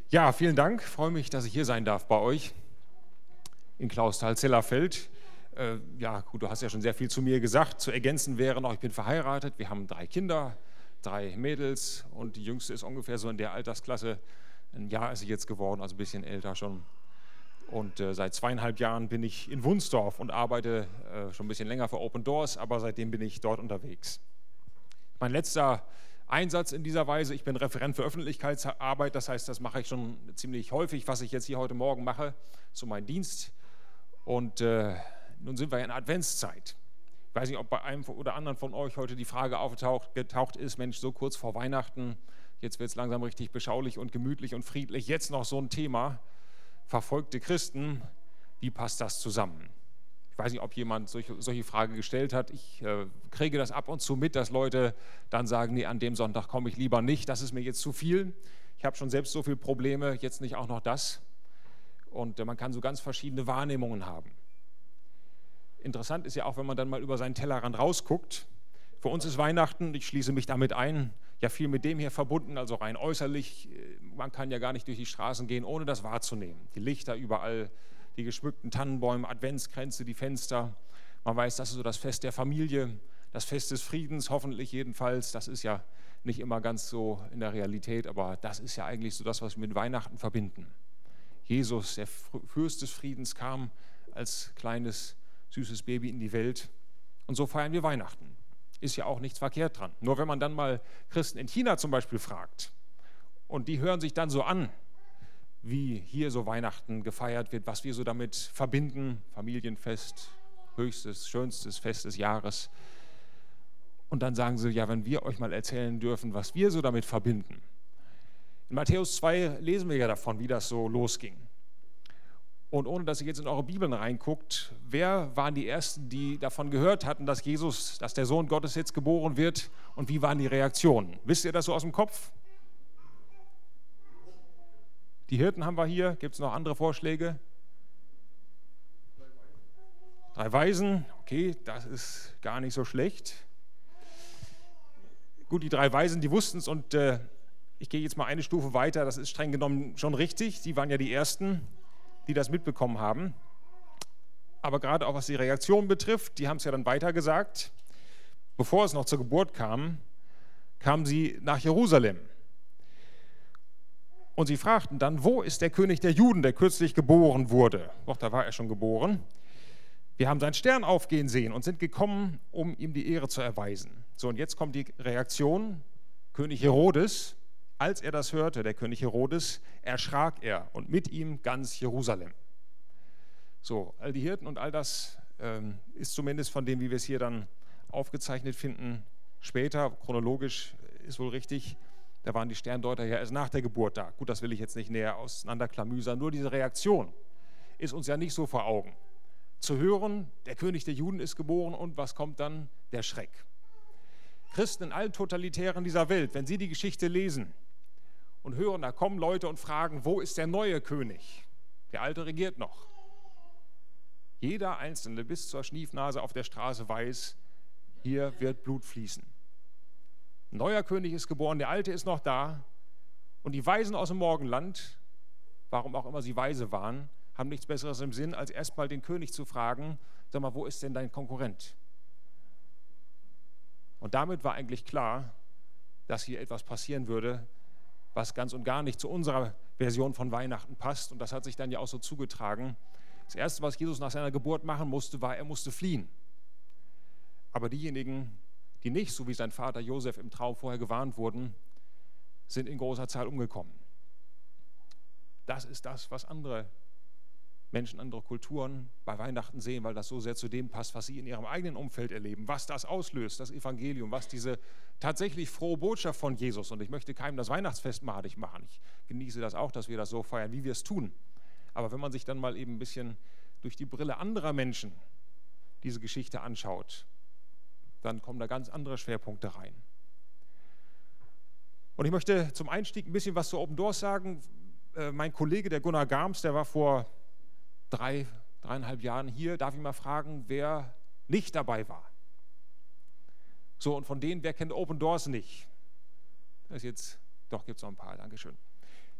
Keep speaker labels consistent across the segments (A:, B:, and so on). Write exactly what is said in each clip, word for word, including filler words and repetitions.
A: Ja, vielen Dank. Ich freue mich, dass ich hier sein darf bei euch in Clausthal-Zellerfeld. Äh, ja, gut, du hast ja schon sehr viel zu mir gesagt. Zu ergänzen wäre noch, ich bin verheiratet. Wir haben drei Kinder, drei Mädels und die jüngste ist ungefähr so in der Altersklasse. Ein Jahr ist sie jetzt geworden, also ein bisschen älter schon. Und äh, seit zweieinhalb Jahren bin ich in Wunsdorf und arbeite äh, schon ein bisschen länger für Open Doors, aber seitdem bin ich dort unterwegs. Mein letzter Einsatz in dieser Weise, ich bin Referent für Öffentlichkeitsarbeit, das heißt, das mache ich schon ziemlich häufig, was ich jetzt hier heute Morgen mache, so mein Dienst. Und äh, nun sind wir in Adventszeit. Ich weiß nicht, ob bei einem oder anderen von euch heute die Frage aufgetaucht getaucht ist, Mensch, so kurz vor Weihnachten, jetzt wird es langsam richtig beschaulich und gemütlich und friedlich, jetzt noch so ein Thema, verfolgte Christen, wie passt das zusammen? Ich weiß nicht, ob jemand solche, solche Frage gestellt hat. Ich äh, kriege das ab und zu mit, dass Leute dann sagen, nee, an dem Sonntag komme ich lieber nicht, das ist mir jetzt zu viel. Ich habe schon selbst so viele Probleme, jetzt nicht auch noch das. Und äh, man kann so ganz verschiedene Wahrnehmungen haben. Interessant ist ja auch, wenn man dann mal über seinen Tellerrand rausguckt. Für uns ist Weihnachten, ich schließe mich damit ein, ja viel mit dem hier verbunden, also rein äußerlich. Man kann ja gar nicht durch die Straßen gehen, ohne das wahrzunehmen. Die Lichter überall, die geschmückten Tannenbäume, Adventskränze, die Fenster. Man weiß, das ist so das Fest der Familie, das Fest des Friedens, hoffentlich jedenfalls. Das ist ja nicht immer ganz so in der Realität, aber das ist ja eigentlich so das, was wir mit Weihnachten verbinden. Jesus, der Fürst des Friedens, kam als kleines, süßes Baby in die Welt. Und so feiern wir Weihnachten. Ist ja auch nichts verkehrt dran. Nur wenn man dann mal Christen in China zum Beispiel fragt und die hören sich dann so an, wie hier so Weihnachten gefeiert wird, was wir so damit verbinden, Familienfest, höchstes, schönstes Fest des Jahres. Und dann sagen sie, ja, wenn wir euch mal erzählen dürfen, was wir so damit verbinden. In Matthäus zwei lesen wir ja davon, wie das so losging. Und ohne, dass ihr jetzt in eure Bibeln reinguckt, wer waren die Ersten, die davon gehört hatten, dass Jesus, dass der Sohn Gottes jetzt geboren wird, und wie waren die Reaktionen? Wisst ihr das so aus dem Kopf? Die Hirten haben wir hier. Gibt es noch andere Vorschläge? Drei Weisen. Okay, das ist gar nicht so schlecht. Gut, die drei Weisen, die wussten es, und äh, ich gehe jetzt mal eine Stufe weiter. Das ist streng genommen schon richtig. Die waren ja die Ersten, die das mitbekommen haben. Aber gerade auch was die Reaktion betrifft, die haben es ja dann weitergesagt. Bevor es noch zur Geburt kam, kamen sie nach Jerusalem. Und sie fragten dann, wo ist der König der Juden, der kürzlich geboren wurde? Doch, da war er schon geboren. Wir haben seinen Stern aufgehen sehen und sind gekommen, um ihm die Ehre zu erweisen. So, und jetzt kommt die Reaktion. König Herodes, als er das hörte, der König Herodes, erschrak er und mit ihm ganz Jerusalem. So, all die Hirten und all das ähm, ist zumindest von dem, wie wir es hier dann aufgezeichnet finden, später, chronologisch ist wohl richtig, da waren die Sterndeuter ja erst nach der Geburt da. Gut, das will ich jetzt nicht näher auseinanderklamüsern, nur diese Reaktion ist uns ja nicht so vor Augen. Zu hören, der König der Juden ist geboren, und was kommt dann? Der Schreck. Christen in allen Totalitären dieser Welt, wenn sie die Geschichte lesen und hören, da kommen Leute und fragen, wo ist der neue König? Der alte regiert noch. Jeder Einzelne bis zur Schniefnase auf der Straße weiß, hier wird Blut fließen. Ein neuer König ist geboren, der alte ist noch da, und die Weisen aus dem Morgenland, warum auch immer sie weise waren, haben nichts Besseres im Sinn, als erstmal den König zu fragen, sag mal, wo ist denn dein Konkurrent? Und damit war eigentlich klar, dass hier etwas passieren würde, was ganz und gar nicht zu unserer Version von Weihnachten passt. Und das hat sich dann ja auch so zugetragen. Das Erste, was Jesus nach seiner Geburt machen musste, war, er musste fliehen. Aber diejenigen, die nicht, so wie sein Vater Josef im Traum vorher gewarnt wurden, sind in großer Zahl umgekommen. Das ist das, was andere Menschen, andere Kulturen bei Weihnachten sehen, weil das so sehr zu dem passt, was sie in ihrem eigenen Umfeld erleben, was das auslöst, das Evangelium, was diese tatsächlich frohe Botschaft von Jesus, und ich möchte keinem das Weihnachtsfest madig machen, ich genieße das auch, dass wir das so feiern, wie wir es tun, aber wenn man sich dann mal eben ein bisschen durch die Brille anderer Menschen diese Geschichte anschaut, dann kommen da ganz andere Schwerpunkte rein. Und ich möchte zum Einstieg ein bisschen was zu Open Doors sagen. Äh, mein Kollege, der Gunnar Garms, der war vor drei, dreieinhalb Jahren hier, darf ich mal fragen, wer nicht dabei war. So, und von denen, wer kennt Open Doors nicht? Das ist jetzt, doch, gibt es noch ein paar, Dankeschön.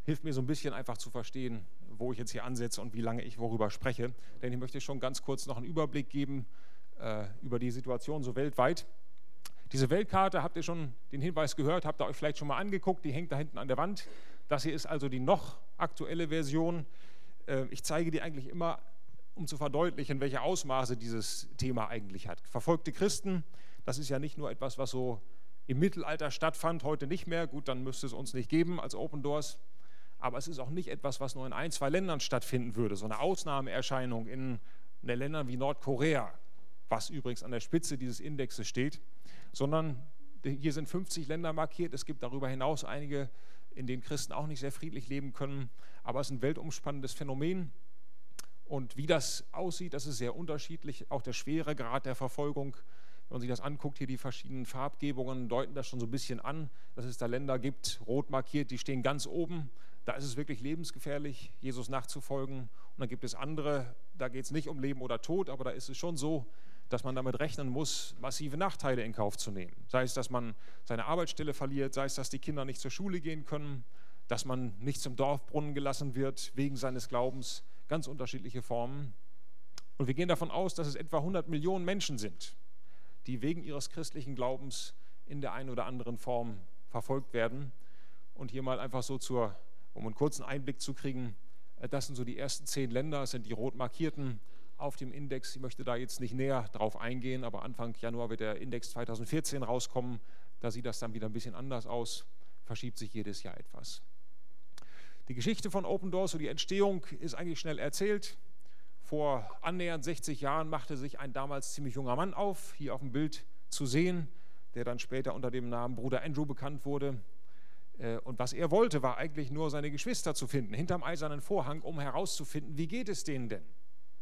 A: hilft mir so ein bisschen einfach zu verstehen, wo ich jetzt hier ansetze und wie lange ich worüber spreche. Denn ich möchte schon ganz kurz noch einen Überblick geben äh, über die Situation so weltweit. Diese Weltkarte, habt ihr schon den Hinweis gehört, habt ihr euch vielleicht schon mal angeguckt, die hängt da hinten an der Wand. Das hier ist also die noch aktuelle Version. Äh, ich zeige die eigentlich immer, um zu verdeutlichen, welche Ausmaße dieses Thema eigentlich hat. Verfolgte Christen, das ist ja nicht nur etwas, was so im Mittelalter stattfand, heute nicht mehr. Gut, dann müsste es uns nicht geben als Open Doors. Aber es ist auch nicht etwas, was nur in ein, zwei Ländern stattfinden würde. So eine Ausnahmeerscheinung in, in Ländern wie Nordkorea, was übrigens an der Spitze dieses Indexes steht. Sondern hier sind fünfzig Länder markiert. Es gibt darüber hinaus einige, in denen Christen auch nicht sehr friedlich leben können. Aber es ist ein weltumspannendes Phänomen. Und wie das aussieht, das ist sehr unterschiedlich. Auch der Schweregrad der Verfolgung, wenn man sich das anguckt, hier die verschiedenen Farbgebungen deuten das schon so ein bisschen an, dass es da Länder gibt, rot markiert, die stehen ganz oben. Da ist es wirklich lebensgefährlich, Jesus nachzufolgen. Und dann gibt es andere, da geht es nicht um Leben oder Tod, aber da ist es schon so, dass man damit rechnen muss, massive Nachteile in Kauf zu nehmen. Sei es, dass man seine Arbeitsstelle verliert, sei es, dass die Kinder nicht zur Schule gehen können, dass man nicht zum Dorfbrunnen gelassen wird wegen seines Glaubens, ganz unterschiedliche Formen. Und wir gehen davon aus, dass es etwa hundert Millionen Menschen sind, die wegen ihres christlichen Glaubens in der einen oder anderen Form verfolgt werden. Und hier mal einfach so, zur, um einen kurzen Einblick zu kriegen, das sind so die ersten zehn Länder, das sind die rot markierten auf dem Index. Ich möchte da jetzt nicht näher drauf eingehen, aber Anfang Januar wird der Index zweitausendvierzehn rauskommen. Da sieht das dann wieder ein bisschen anders aus, verschiebt sich jedes Jahr etwas. Die Geschichte von Open Doors, so die Entstehung, ist eigentlich schnell erzählt. Vor annähernd sechzig Jahren machte sich ein damals ziemlich junger Mann auf, hier auf dem Bild zu sehen, der dann später unter dem Namen Bruder Andrew bekannt wurde. Und was er wollte, war eigentlich nur seine Geschwister zu finden, hinterm eisernen Vorhang, um herauszufinden, wie geht es denen denn?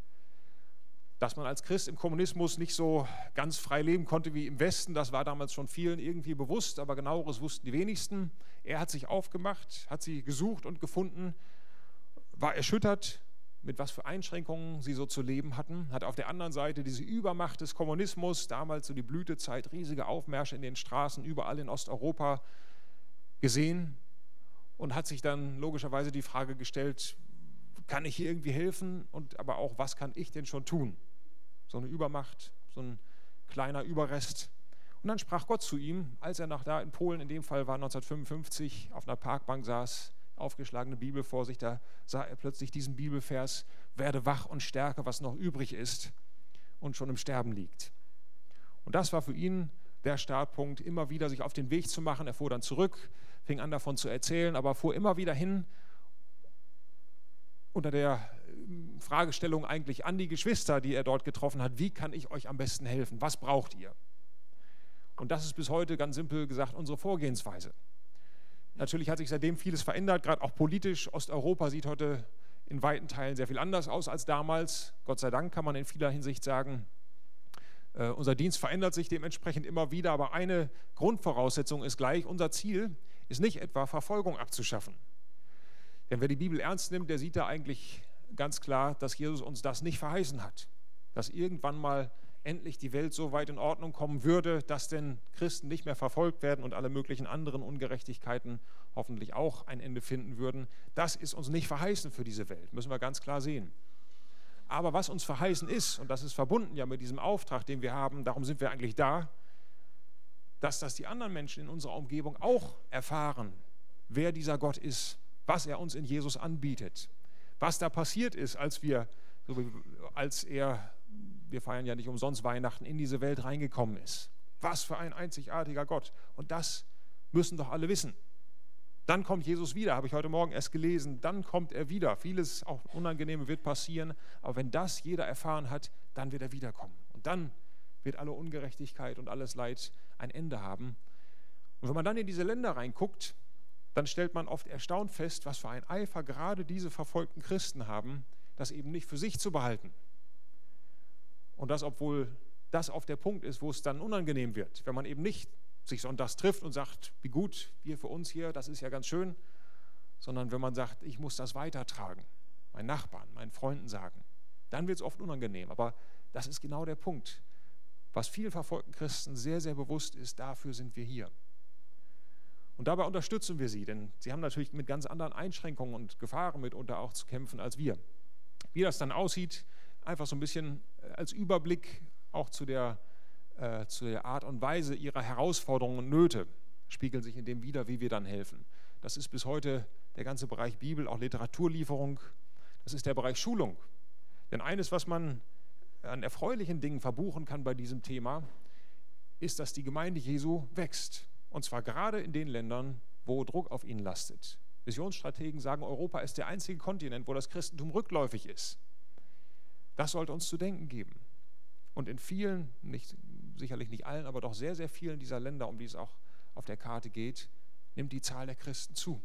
A: Dass man als Christ im Kommunismus nicht so ganz frei leben konnte wie im Westen, das war damals schon vielen irgendwie bewusst, aber genaueres wussten die wenigsten. Er hat sich aufgemacht, hat sie gesucht und gefunden, war erschüttert, mit was für Einschränkungen sie so zu leben hatten, hat auf der anderen Seite diese Übermacht des Kommunismus, damals so die Blütezeit, riesige Aufmärsche in den Straßen, überall in Osteuropa gesehen und hat sich dann logischerweise die Frage gestellt, kann ich hier irgendwie helfen und aber auch, was kann ich denn schon tun? So eine Übermacht, so ein kleiner Überrest. Und dann sprach Gott zu ihm, als er nach da in Polen, in dem Fall war neunzehnhundertfünfundfünfzig, auf einer Parkbank saß, aufgeschlagene Bibel vor sich, da sah er plötzlich diesen Bibelvers, werde wach und stärke, was noch übrig ist und schon im Sterben liegt. Und das war für ihn der Startpunkt, immer wieder sich auf den Weg zu machen. Er fuhr dann zurück, fing an davon zu erzählen, aber fuhr immer wieder hin unter der Fragestellung eigentlich an die Geschwister, die er dort getroffen hat, wie kann ich euch am besten helfen, was braucht ihr? Und das ist bis heute ganz simpel gesagt unsere Vorgehensweise. Natürlich hat sich seitdem vieles verändert, gerade auch politisch. Osteuropa sieht heute in weiten Teilen sehr viel anders aus als damals. Gott sei Dank kann man in vieler Hinsicht sagen. Äh, unser Dienst verändert sich dementsprechend immer wieder, aber eine Grundvoraussetzung ist gleich, unser Ziel ist nicht etwa Verfolgung abzuschaffen. Denn wer die Bibel ernst nimmt, der sieht da eigentlich ganz klar, dass Jesus uns das nicht verheißen hat. Dass irgendwann mal endlich die Welt so weit in Ordnung kommen würde, dass denn Christen nicht mehr verfolgt werden und alle möglichen anderen Ungerechtigkeiten hoffentlich auch ein Ende finden würden. Das ist uns nicht verheißen für diese Welt, müssen wir ganz klar sehen. Aber was uns verheißen ist, und das ist verbunden ja mit diesem Auftrag, den wir haben, darum sind wir eigentlich da, dass das die anderen Menschen in unserer Umgebung auch erfahren, wer dieser Gott ist, was er uns in Jesus anbietet, was da passiert ist, als wir, so wie, als er, wir feiern ja nicht umsonst Weihnachten, in diese Welt reingekommen ist. Was für ein einzigartiger Gott. Und das müssen doch alle wissen. Dann kommt Jesus wieder, habe ich heute Morgen erst gelesen, dann kommt er wieder. Vieles, auch Unangenehme, wird passieren, aber wenn das jeder erfahren hat, dann wird er wiederkommen. Und dann wird alle Ungerechtigkeit und alles Leid ein Ende haben. Und wenn man dann in diese Länder reinguckt, dann stellt man oft erstaunt fest, was für ein Eifer gerade diese verfolgten Christen haben, das eben nicht für sich zu behalten. Und das, obwohl das auf der Punkt ist, wo es dann unangenehm wird, wenn man eben nicht sich sonntags trifft und sagt, wie gut, wir für uns hier, das ist ja ganz schön, sondern wenn man sagt, ich muss das weitertragen, meinen Nachbarn, meinen Freunden sagen, dann wird es oft unangenehm. Aber das ist genau der Punkt, was vielen verfolgten Christen sehr, sehr bewusst ist, dafür sind wir hier. Und dabei unterstützen wir sie, denn sie haben natürlich mit ganz anderen Einschränkungen und Gefahren mitunter auch zu kämpfen als wir. Wie das dann aussieht, einfach so ein bisschen als Überblick auch zu der, äh, zu der Art und Weise ihrer Herausforderungen und Nöte, spiegeln sich in dem wider, wie wir dann helfen. Das ist bis heute der ganze Bereich Bibel, auch Literaturlieferung. Das ist der Bereich Schulung. Denn eines, was man an erfreulichen Dingen verbuchen kann bei diesem Thema, ist, dass die Gemeinde Jesu wächst. Und zwar gerade in den Ländern, wo Druck auf ihnen lastet. Missionsstrategen sagen, Europa ist der einzige Kontinent, wo das Christentum rückläufig ist. Das sollte uns zu denken geben. Und in vielen, nicht, sicherlich nicht allen, aber doch sehr, sehr vielen dieser Länder, um die es auch auf der Karte geht, nimmt die Zahl der Christen zu.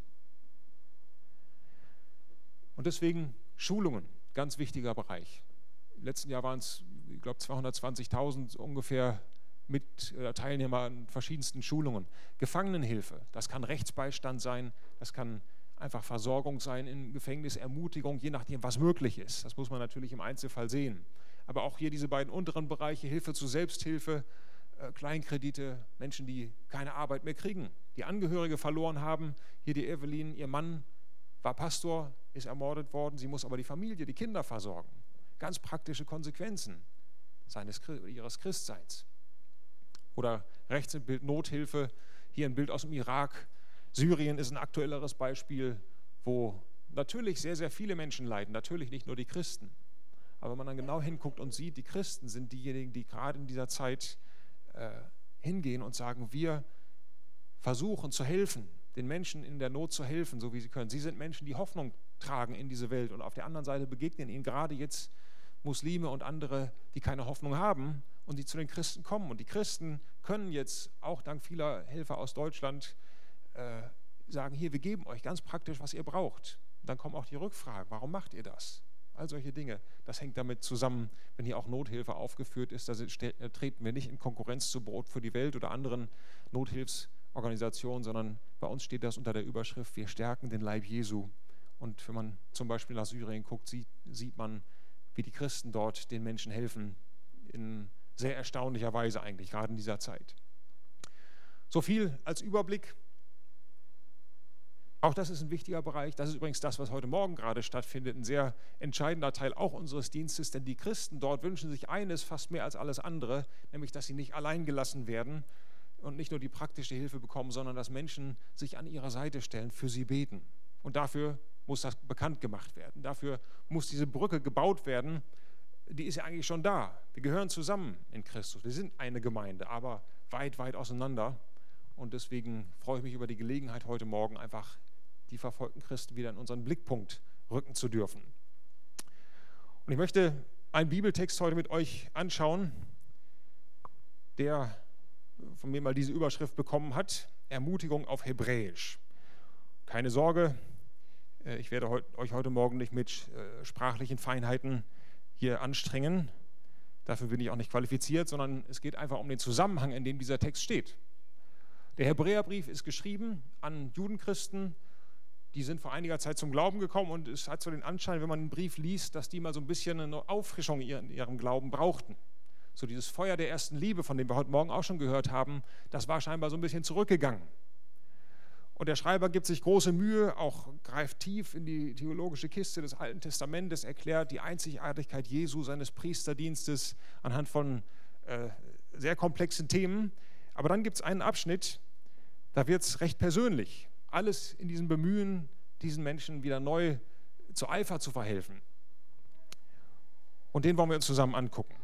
A: Und deswegen Schulungen, ganz wichtiger Bereich. Im letzten Jahr waren es, ich glaube, zweihundertzwanzigtausend ungefähr mit äh, Teilnehmer an verschiedensten Schulungen. Gefangenenhilfe, das kann Rechtsbeistand sein, das kann einfach Versorgung sein in Gefängnis, Ermutigung, je nachdem, was möglich ist. Das muss man natürlich im Einzelfall sehen. Aber auch hier diese beiden unteren Bereiche, Hilfe zur Selbsthilfe, äh, Kleinkredite, Menschen, die keine Arbeit mehr kriegen, die Angehörige verloren haben. Hier die Evelyn, ihr Mann war Pastor, ist ermordet worden, sie muss aber die Familie, die Kinder versorgen. Ganz praktische Konsequenzen seines, ihres Christseins. Oder rechts im Bild Nothilfe, hier ein Bild aus dem Irak. Syrien ist ein aktuelleres Beispiel, wo natürlich sehr, sehr viele Menschen leiden, natürlich nicht nur die Christen. Aber wenn man dann genau hinguckt und sieht, die Christen sind diejenigen, die gerade in dieser Zeit äh, hingehen und sagen, wir versuchen zu helfen, den Menschen in der Not zu helfen, so wie sie können. Sie sind Menschen, die Hoffnung tragen in diese Welt und auf der anderen Seite begegnen ihnen gerade jetzt Muslime und andere, die keine Hoffnung haben und die zu den Christen kommen. Und die Christen können jetzt auch dank vieler Helfer aus Deutschland äh, sagen, hier, wir geben euch ganz praktisch, was ihr braucht. Und dann kommen auch die Rückfragen, warum macht ihr das? All solche Dinge, das hängt damit zusammen, wenn hier auch Nothilfe aufgeführt ist, da treten wir nicht in Konkurrenz zu Brot für die Welt oder anderen Nothilfsorganisationen, sondern bei uns steht das unter der Überschrift, wir stärken den Leib Jesu. Und wenn man zum Beispiel nach Syrien guckt, sieht, sieht man, wie die Christen dort den Menschen helfen, in sehr erstaunlicher Weise eigentlich, gerade in dieser Zeit. So viel als Überblick. Auch das ist ein wichtiger Bereich. Das ist übrigens das, was heute Morgen gerade stattfindet, ein sehr entscheidender Teil auch unseres Dienstes, denn die Christen dort wünschen sich eines fast mehr als alles andere, nämlich, dass sie nicht allein gelassen werden und nicht nur die praktische Hilfe bekommen, sondern dass Menschen sich an ihrer Seite stellen, für sie beten. Und dafür muss das bekannt gemacht werden. Dafür muss diese Brücke gebaut werden. Die ist ja eigentlich schon da. Wir gehören zusammen in Christus. Wir sind eine Gemeinde, aber weit, weit auseinander. Und deswegen freue ich mich über die Gelegenheit, heute Morgen einfach die verfolgten Christen wieder in unseren Blickpunkt rücken zu dürfen. Und ich möchte einen Bibeltext heute mit euch anschauen, der von mir mal diese Überschrift bekommen hat, Ermutigung auf Hebräisch. Keine Sorge, ich werde euch heute Morgen nicht mit sprachlichen Feinheiten hier anstrengen. Dafür bin ich auch nicht qualifiziert, sondern es geht einfach um den Zusammenhang, in dem dieser Text steht. Der Hebräerbrief ist geschrieben an Judenchristen, die sind vor einiger Zeit zum Glauben gekommen und es hat so den Anschein, wenn man einen Brief liest, dass die mal so ein bisschen eine Auffrischung in ihrem Glauben brauchten. So dieses Feuer der ersten Liebe, von dem wir heute Morgen auch schon gehört haben, das war scheinbar so ein bisschen zurückgegangen. Und der Schreiber gibt sich große Mühe, auch greift tief in die theologische Kiste des Alten Testamentes, erklärt die Einzigartigkeit Jesu, seines Priesterdienstes anhand von äh, sehr komplexen Themen. Aber dann gibt es einen Abschnitt, da wird es recht persönlich. Alles in diesem Bemühen, diesen Menschen wieder neu zu Eifer zu verhelfen. Und den wollen wir uns zusammen angucken.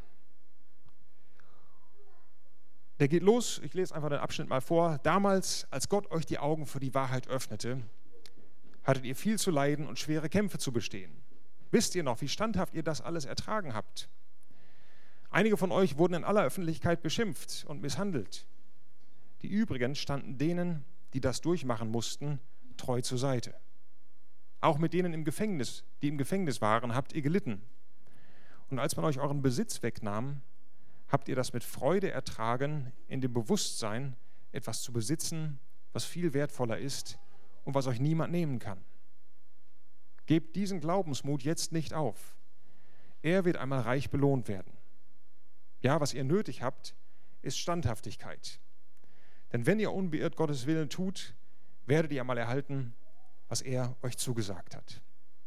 A: Der geht los, ich lese einfach den Abschnitt mal vor. Damals, als Gott euch die Augen für die Wahrheit öffnete, hattet ihr viel zu leiden und schwere Kämpfe zu bestehen. Wisst ihr noch, wie standhaft ihr das alles ertragen habt? Einige von euch wurden in aller Öffentlichkeit beschimpft und misshandelt. Die übrigen standen denen, die das durchmachen mussten, treu zur Seite. Auch mit denen im Gefängnis, die im Gefängnis waren, habt ihr gelitten. Und als man euch euren Besitz wegnahm, habt ihr das mit Freude ertragen, in dem Bewusstsein, etwas zu besitzen, was viel wertvoller ist und was euch niemand nehmen kann. Gebt diesen Glaubensmut jetzt nicht auf. Er wird einmal reich belohnt werden. Ja, was ihr nötig habt, ist Standhaftigkeit. Denn wenn ihr unbeirrt Gottes Willen tut, werdet ihr einmal erhalten, was er euch zugesagt hat.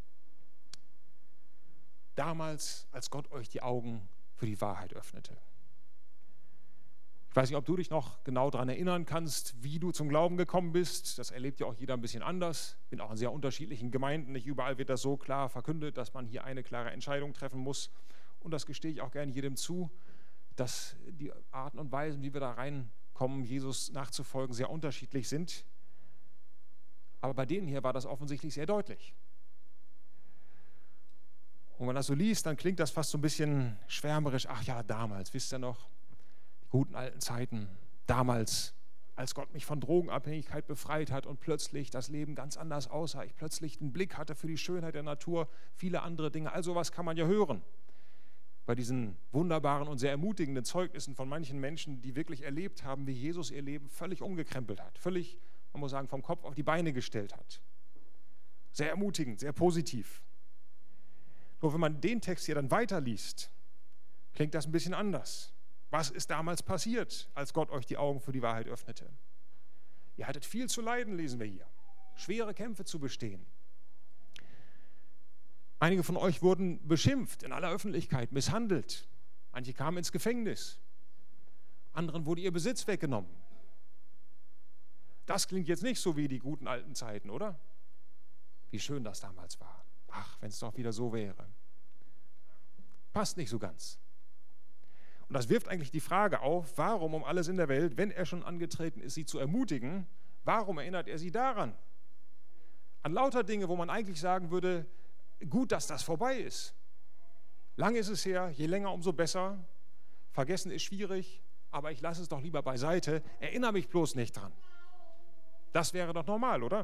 A: Damals, als Gott euch die Augen für die Wahrheit öffnete. Ich weiß nicht, ob du dich noch genau daran erinnern kannst, wie du zum Glauben gekommen bist. Das erlebt ja auch jeder ein bisschen anders. Ich bin auch in sehr unterschiedlichen Gemeinden. Nicht überall wird das so klar verkündet, dass man hier eine klare Entscheidung treffen muss. Und das gestehe ich auch gerne jedem zu, dass die Arten und Weisen, wie wir da reinkommen, Jesus nachzufolgen, sehr unterschiedlich sind. Aber bei denen hier war das offensichtlich sehr deutlich. Und wenn man das so liest, dann klingt das fast so ein bisschen schwärmerisch. Ach ja, damals, wisst ihr noch? Guten alten Zeiten, damals, als Gott mich von Drogenabhängigkeit befreit hat und plötzlich das Leben ganz anders aussah, ich plötzlich einen Blick hatte für die Schönheit der Natur, viele andere Dinge, all sowas kann man ja hören. Bei diesen wunderbaren und sehr ermutigenden Zeugnissen von manchen Menschen, die wirklich erlebt haben, wie Jesus ihr Leben völlig umgekrempelt hat, völlig, man muss sagen, vom Kopf auf die Beine gestellt hat. Sehr ermutigend, sehr positiv. Nur wenn man den Text hier dann weiterliest, klingt das ein bisschen anders. Was ist damals passiert, als Gott euch die Augen für die Wahrheit öffnete? Ihr hattet viel zu leiden, lesen wir hier. Schwere Kämpfe zu bestehen. Einige von euch wurden beschimpft in aller Öffentlichkeit, misshandelt. Manche kamen ins Gefängnis. Anderen wurde ihr Besitz weggenommen. Das klingt jetzt nicht so wie die guten alten Zeiten, oder? Wie schön das damals war. Ach, wenn es doch wieder so wäre. Passt nicht so ganz. Und das wirft eigentlich die Frage auf, warum um alles in der Welt, wenn er schon angetreten ist, sie zu ermutigen, warum erinnert er sie daran? An lauter Dinge, wo man eigentlich sagen würde, gut, dass das vorbei ist. Lang ist es her, je länger, umso besser. Vergessen ist schwierig, aber ich lasse es doch lieber beiseite. Erinnere mich bloß nicht dran. Das wäre doch normal, oder?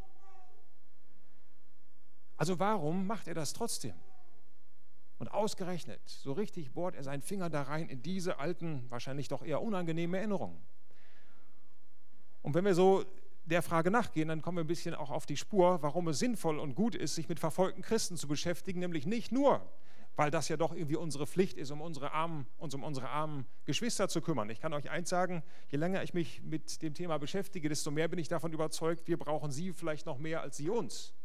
A: Also warum macht er das trotzdem? Und ausgerechnet, so richtig bohrt er seinen Finger da rein in diese alten, wahrscheinlich doch eher unangenehmen Erinnerungen. Und wenn wir so der Frage nachgehen, dann kommen wir ein bisschen auch auf die Spur, warum es sinnvoll und gut ist, sich mit verfolgten Christen zu beschäftigen, nämlich nicht nur, weil das ja doch irgendwie unsere Pflicht ist, um unsere armen, uns um unsere armen Geschwister zu kümmern. Ich kann euch eins sagen, je länger ich mich mit dem Thema beschäftige, desto mehr bin ich davon überzeugt, wir brauchen sie vielleicht noch mehr als sie uns.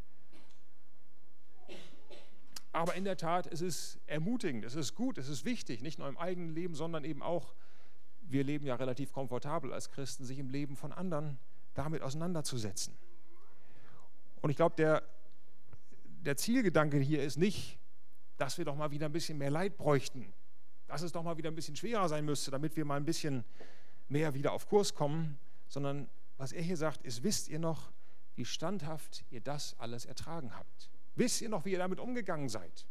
A: Aber in der Tat, es ist ermutigend, es ist gut, es ist wichtig, nicht nur im eigenen Leben, sondern eben auch, wir leben ja relativ komfortabel als Christen, sich im Leben von anderen damit auseinanderzusetzen. Und ich glaube, der, der Zielgedanke hier ist nicht, dass wir doch mal wieder ein bisschen mehr Leid bräuchten, dass es doch mal wieder ein bisschen schwerer sein müsste, damit wir mal ein bisschen mehr wieder auf Kurs kommen, sondern was er hier sagt, ist, wisst ihr noch, wie standhaft ihr das alles ertragen habt? Wisst ihr noch, wie ihr damit umgegangen seid?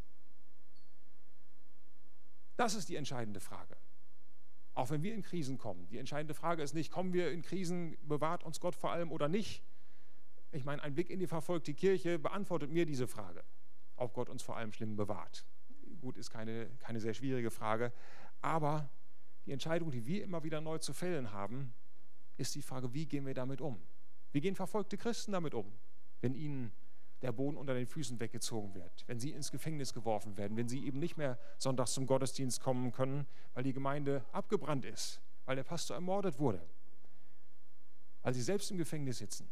A: Das ist die entscheidende Frage. Auch wenn wir in Krisen kommen. Die entscheidende Frage ist nicht, kommen wir in Krisen, bewahrt uns Gott vor allem oder nicht? Ich meine, ein Blick in die verfolgte Kirche beantwortet mir diese Frage, ob Gott uns vor allem schlimm bewahrt. Gut, ist keine, keine sehr schwierige Frage, aber die Entscheidung, die wir immer wieder neu zu fällen haben, ist die Frage, wie gehen wir damit um? Wie gehen verfolgte Christen damit um, wenn ihnen der Boden unter den Füßen weggezogen wird, wenn sie ins Gefängnis geworfen werden, wenn sie eben nicht mehr sonntags zum Gottesdienst kommen können, weil die Gemeinde abgebrannt ist, weil der Pastor ermordet wurde, weil sie selbst im Gefängnis sitzen.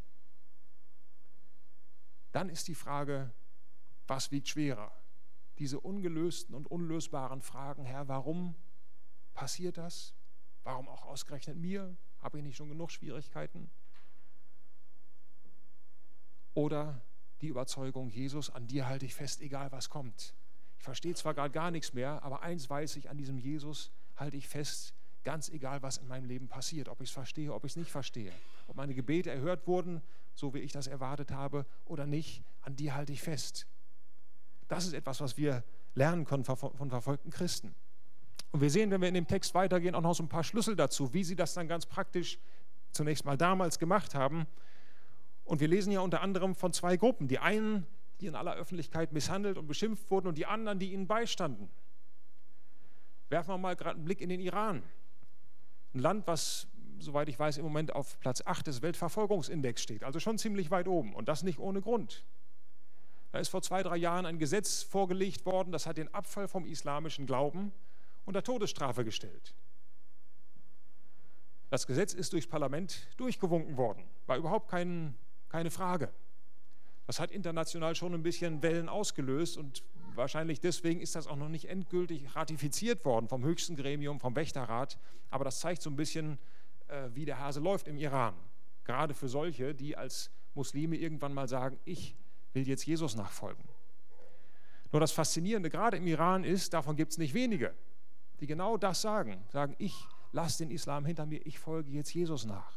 A: Dann ist die Frage, was wiegt schwerer? Diese ungelösten und unlösbaren Fragen, Herr, warum passiert das? Warum auch ausgerechnet mir? Habe ich nicht schon genug Schwierigkeiten? Oder die Überzeugung, Jesus, an dir halte ich fest, egal was kommt. Ich verstehe zwar gerade gar nichts mehr, aber eins weiß ich, an diesem Jesus halte ich fest, ganz egal, was in meinem Leben passiert, ob ich es verstehe, ob ich es nicht verstehe, ob meine Gebete erhört wurden, so wie ich das erwartet habe, oder nicht, an dir halte ich fest. Das ist etwas, was wir lernen können von verfolgten Christen. Und wir sehen, wenn wir in dem Text weitergehen, auch noch so ein paar Schlüssel dazu, wie sie das dann ganz praktisch zunächst mal damals gemacht haben. Und wir lesen ja unter anderem von zwei Gruppen. Die einen, die in aller Öffentlichkeit misshandelt und beschimpft wurden, und die anderen, die ihnen beistanden. Werfen wir mal gerade einen Blick in den Iran. Ein Land, was, soweit ich weiß, im Moment auf Platz acht des Weltverfolgungsindex steht. Also schon ziemlich weit oben. Und das nicht ohne Grund. Da ist vor zwei, drei Jahren ein Gesetz vorgelegt worden, das hat den Abfall vom islamischen Glauben unter Todesstrafe gestellt. Das Gesetz ist durchs Parlament durchgewunken worden, war überhaupt kein, keine Frage. Das hat international schon ein bisschen Wellen ausgelöst und wahrscheinlich deswegen ist das auch noch nicht endgültig ratifiziert worden vom höchsten Gremium, vom Wächterrat. Aber das zeigt so ein bisschen, äh, wie der Hase läuft im Iran. Gerade für solche, die als Muslime irgendwann mal sagen, ich will jetzt Jesus nachfolgen. Nur das Faszinierende gerade im Iran ist, davon gibt es nicht wenige, die genau das sagen. Sagen, ich lasse den Islam hinter mir, ich folge jetzt Jesus nach.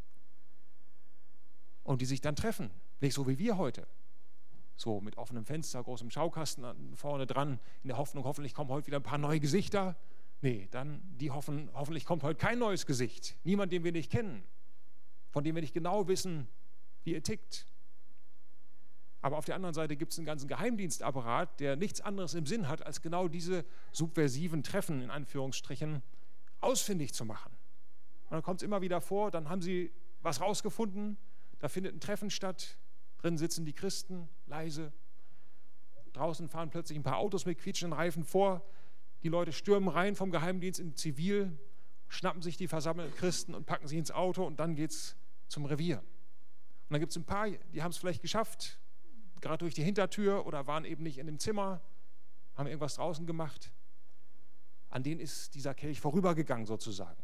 A: Und die sich dann treffen, nicht so wie wir heute. So mit offenem Fenster, großem Schaukasten vorne dran, in der Hoffnung, hoffentlich kommen heute wieder ein paar neue Gesichter. Nee, dann die hoffen, hoffentlich kommt heute kein neues Gesicht. Niemand, den wir nicht kennen, von dem wir nicht genau wissen, wie er tickt. Aber auf der anderen Seite gibt es einen ganzen Geheimdienstapparat, der nichts anderes im Sinn hat, als genau diese subversiven Treffen, in Anführungsstrichen, ausfindig zu machen. Und dann kommt es immer wieder vor, dann haben sie was rausgefunden, da findet ein Treffen statt, drin sitzen die Christen, leise, draußen fahren plötzlich ein paar Autos mit quietschenden Reifen vor, die Leute stürmen rein vom Geheimdienst in Zivil, schnappen sich die versammelten Christen und packen sie ins Auto und dann geht es zum Revier. Und dann gibt es ein paar, die haben es vielleicht geschafft, gerade durch die Hintertür oder waren eben nicht in dem Zimmer, haben irgendwas draußen gemacht. An denen ist dieser Kelch vorübergegangen sozusagen.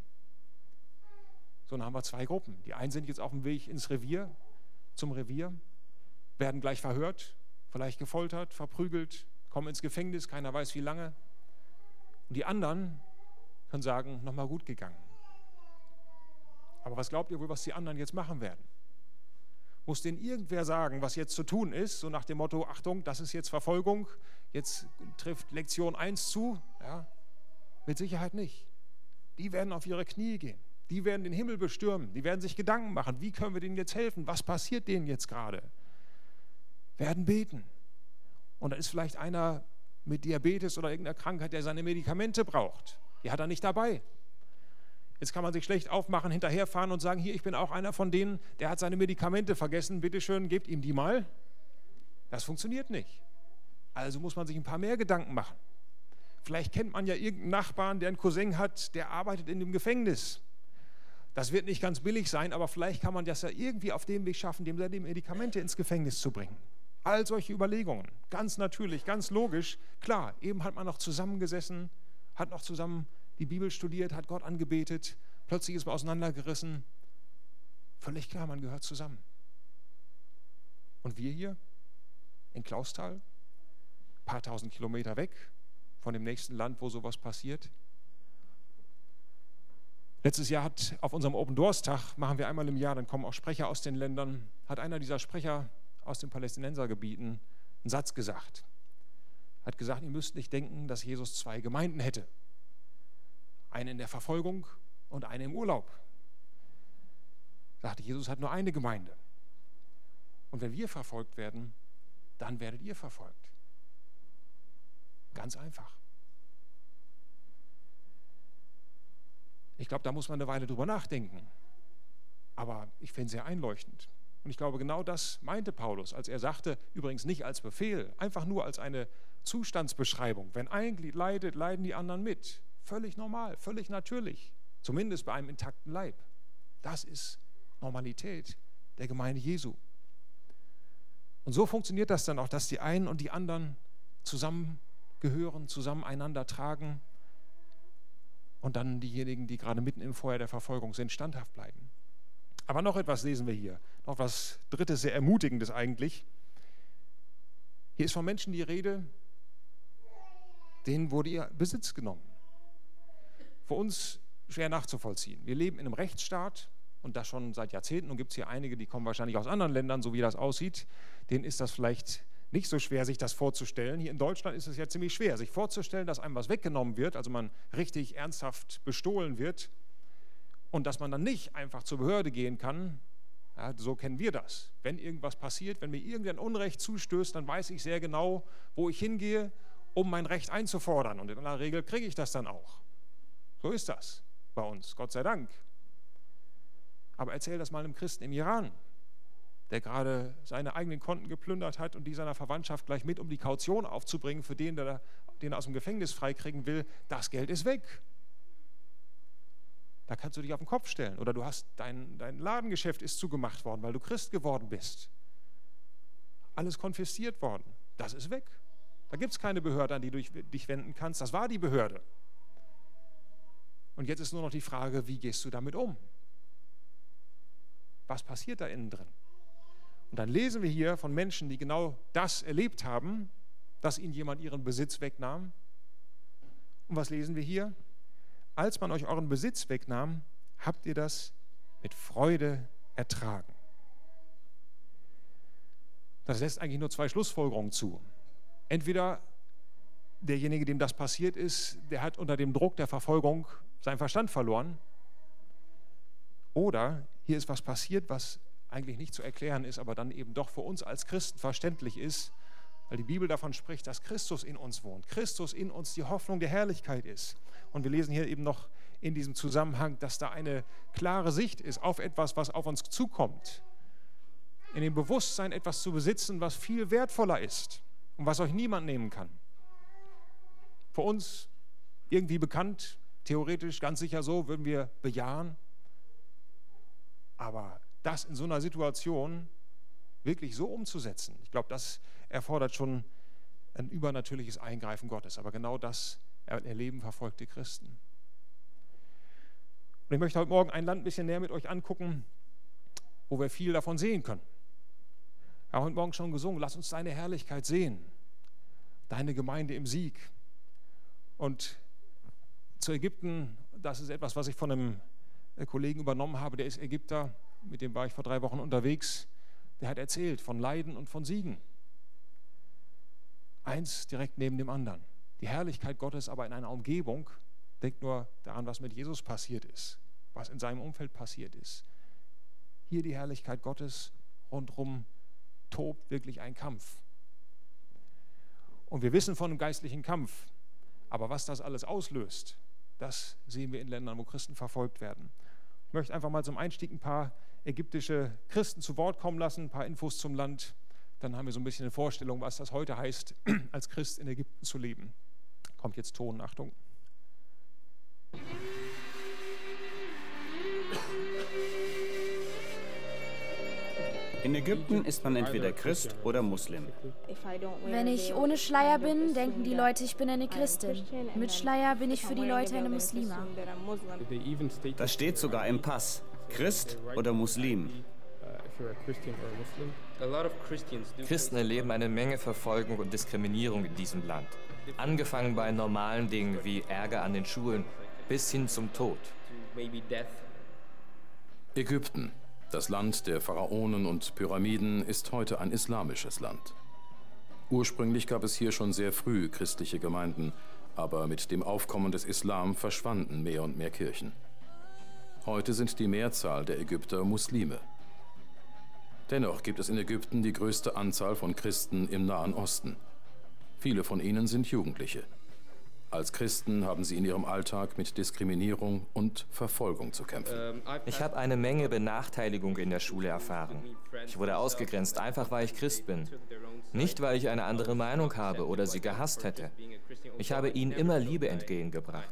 A: So, dann haben wir zwei Gruppen. Die einen sind jetzt auf dem Weg ins Revier, zum Revier, werden gleich verhört, vielleicht gefoltert, verprügelt, kommen ins Gefängnis, keiner weiß wie lange. Und die anderen können sagen, nochmal gut gegangen. Aber was glaubt ihr wohl, was die anderen jetzt machen werden? Muss denen irgendwer sagen, was jetzt zu tun ist, so nach dem Motto, Achtung, das ist jetzt Verfolgung, jetzt trifft Lektion eins zu? Ja, mit Sicherheit nicht. Die werden auf ihre Knie gehen. Die werden den Himmel bestürmen. Die werden sich Gedanken machen, wie können wir denen jetzt helfen? Was passiert denen jetzt gerade? Werden beten. Und da ist vielleicht einer mit Diabetes oder irgendeiner Krankheit, der seine Medikamente braucht. Die hat er nicht dabei. Jetzt kann man sich schlecht aufmachen, hinterherfahren und sagen, hier, ich bin auch einer von denen, der hat seine Medikamente vergessen, bitteschön, gebt ihm die mal. Das funktioniert nicht. Also muss man sich ein paar mehr Gedanken machen. Vielleicht kennt man ja irgendeinen Nachbarn, der einen Cousin hat, der arbeitet in dem Gefängnis. Das wird nicht ganz billig sein, aber vielleicht kann man das ja irgendwie auf dem Weg schaffen, dem seine Medikamente ins Gefängnis zu bringen. All solche Überlegungen, ganz natürlich, ganz logisch. Klar, eben hat man noch zusammengesessen, hat noch zusammen die Bibel studiert, hat Gott angebetet, plötzlich ist man auseinandergerissen. Völlig klar, man gehört zusammen. Und wir hier in Clausthal, ein paar tausend Kilometer weg von dem nächsten Land, wo sowas passiert. Letztes Jahr hat auf unserem Open Doors Tag, machen wir einmal im Jahr, dann kommen auch Sprecher aus den Ländern, hat einer dieser Sprecher aus den Palästinensergebieten einen Satz gesagt. Hat gesagt, ihr müsst nicht denken, dass Jesus zwei Gemeinden hätte. Eine in der Verfolgung und eine im Urlaub. Sagte, Jesus hat nur eine Gemeinde. Und wenn wir verfolgt werden, dann werdet ihr verfolgt. Ganz einfach. Ich glaube, da muss man eine Weile drüber nachdenken. Aber ich finde es sehr einleuchtend. Und ich glaube, genau das meinte Paulus, als er sagte, übrigens nicht als Befehl, einfach nur als eine Zustandsbeschreibung. Wenn ein Glied leidet, leiden die anderen mit. Völlig normal, völlig natürlich. Zumindest bei einem intakten Leib. Das ist Normalität der Gemeinde Jesu. Und so funktioniert das dann auch, dass die einen und die anderen zusammengehören, zusammen einander tragen und dann diejenigen, die gerade mitten im Feuer der Verfolgung sind, standhaft bleiben. Aber noch etwas lesen wir hier, noch etwas Drittes, sehr Ermutigendes eigentlich. Hier ist von Menschen die Rede, denen wurde ihr Besitz genommen. Für uns schwer nachzuvollziehen. Wir leben in einem Rechtsstaat und das schon seit Jahrzehnten. Und gibt es hier einige, die kommen wahrscheinlich aus anderen Ländern, so wie das aussieht. Denen ist das vielleicht nicht so schwer, sich das vorzustellen. Hier in Deutschland ist es ja ziemlich schwer, sich vorzustellen, dass einem was weggenommen wird, also man richtig ernsthaft bestohlen wird und dass man dann nicht einfach zur Behörde gehen kann. Ja, so kennen wir das. Wenn irgendwas passiert, wenn mir irgendein Unrecht zustößt, dann weiß ich sehr genau, wo ich hingehe, um mein Recht einzufordern. Und in aller Regel kriege ich das dann auch. So ist das bei uns, Gott sei Dank. Aber erzähl das mal einem Christen im Iran, der gerade seine eigenen Konten geplündert hat und die seiner Verwandtschaft gleich mit, um die Kaution aufzubringen für den, der den er aus dem Gefängnis freikriegen will. Das Geld ist weg. Da kannst du dich auf den Kopf stellen. Oder du hast dein, dein Ladengeschäft ist zugemacht worden, weil du Christ geworden bist. Alles konfisziert worden. Das ist weg. Da gibt es keine Behörde, an die du dich wenden kannst. Das war die Behörde. Und jetzt ist nur noch die Frage, wie gehst du damit um? Was passiert da innen drin? Und dann lesen wir hier von Menschen, die genau das erlebt haben, dass ihnen jemand ihren Besitz wegnahm. Und was lesen wir hier? Als man euch euren Besitz wegnahm, habt ihr das mit Freude ertragen. Das lässt eigentlich nur zwei Schlussfolgerungen zu. Entweder derjenige, dem das passiert ist, der hat unter dem Druck der Verfolgung seinen Verstand verloren. Oder hier ist was passiert, was eigentlich nicht zu erklären ist, aber dann eben doch für uns als Christen verständlich ist, weil die Bibel davon spricht, dass Christus in uns wohnt. Christus in uns die Hoffnung der Herrlichkeit ist. Und wir lesen hier eben noch in diesem Zusammenhang, dass da eine klare Sicht ist auf etwas, was auf uns zukommt. In dem Bewusstsein, etwas zu besitzen, was viel wertvoller ist und was euch niemand nehmen kann. Für uns irgendwie bekannt, theoretisch ganz sicher so, würden wir bejahen. Aber das in so einer Situation wirklich so umzusetzen, ich glaube, das erfordert schon ein übernatürliches Eingreifen Gottes. Aber genau das erleben verfolgte Christen. Und ich möchte heute Morgen ein Land ein bisschen näher mit euch angucken, wo wir viel davon sehen können. Wir haben heute Morgen schon gesungen, lass uns deine Herrlichkeit sehen, deine Gemeinde im Sieg. Und zu Ägypten, das ist etwas, was ich von einem Kollegen übernommen habe, der ist Ägypter, mit dem war ich vor drei Wochen unterwegs, der hat erzählt von Leiden und von Siegen. Eins direkt neben dem anderen. Die Herrlichkeit Gottes aber in einer Umgebung, denkt nur daran, was mit Jesus passiert ist, was in seinem Umfeld passiert ist. Hier die Herrlichkeit Gottes, rundherum tobt wirklich ein Kampf. Und wir wissen von einem geistlichen Kampf, aber was das alles auslöst, das sehen wir in Ländern, wo Christen verfolgt werden. Ich möchte einfach mal zum Einstieg ein paar ägyptische Christen zu Wort kommen lassen, ein paar Infos zum Land. Dann haben wir so ein bisschen eine Vorstellung, was das heute heißt, als Christ in Ägypten zu leben. Kommt jetzt Ton, Achtung.
B: In Ägypten ist man entweder Christ oder Muslim.
C: Wenn ich ohne Schleier bin, denken die Leute, ich bin eine Christin. Mit Schleier bin ich für die Leute eine Muslima.
B: Das steht sogar im Pass. Christ oder Muslim.
D: Christen erleben eine Menge Verfolgung und Diskriminierung in diesem Land. Angefangen bei normalen Dingen wie Ärger an den Schulen bis hin zum Tod.
E: Ägypten, das Land der Pharaonen und Pyramiden, ist heute ein islamisches Land. Ursprünglich gab es hier schon sehr früh christliche Gemeinden, aber mit dem Aufkommen des Islam verschwanden mehr und mehr Kirchen. Heute sind die Mehrzahl der Ägypter Muslime. Dennoch gibt es in Ägypten die größte Anzahl von Christen im Nahen Osten. Viele von ihnen sind Jugendliche. Als Christen haben sie in ihrem Alltag mit Diskriminierung und Verfolgung zu kämpfen.
D: Ich habe eine Menge Benachteiligung in der Schule erfahren. Ich wurde ausgegrenzt, einfach weil ich Christ bin. Nicht, weil ich eine andere Meinung habe oder sie gehasst hätte. Ich habe ihnen immer Liebe entgegengebracht.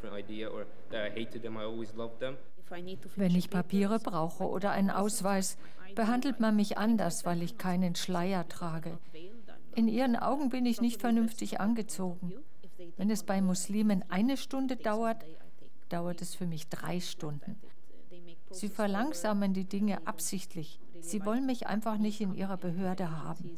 F: Wenn ich Papiere brauche oder einen Ausweis, behandelt man mich anders, weil ich keinen Schleier trage. In ihren Augen bin ich nicht vernünftig angezogen. Wenn es bei Muslimen eine Stunde dauert, dauert es für mich drei Stunden. Sie verlangsamen die Dinge absichtlich. Sie wollen mich einfach nicht in ihrer Behörde haben.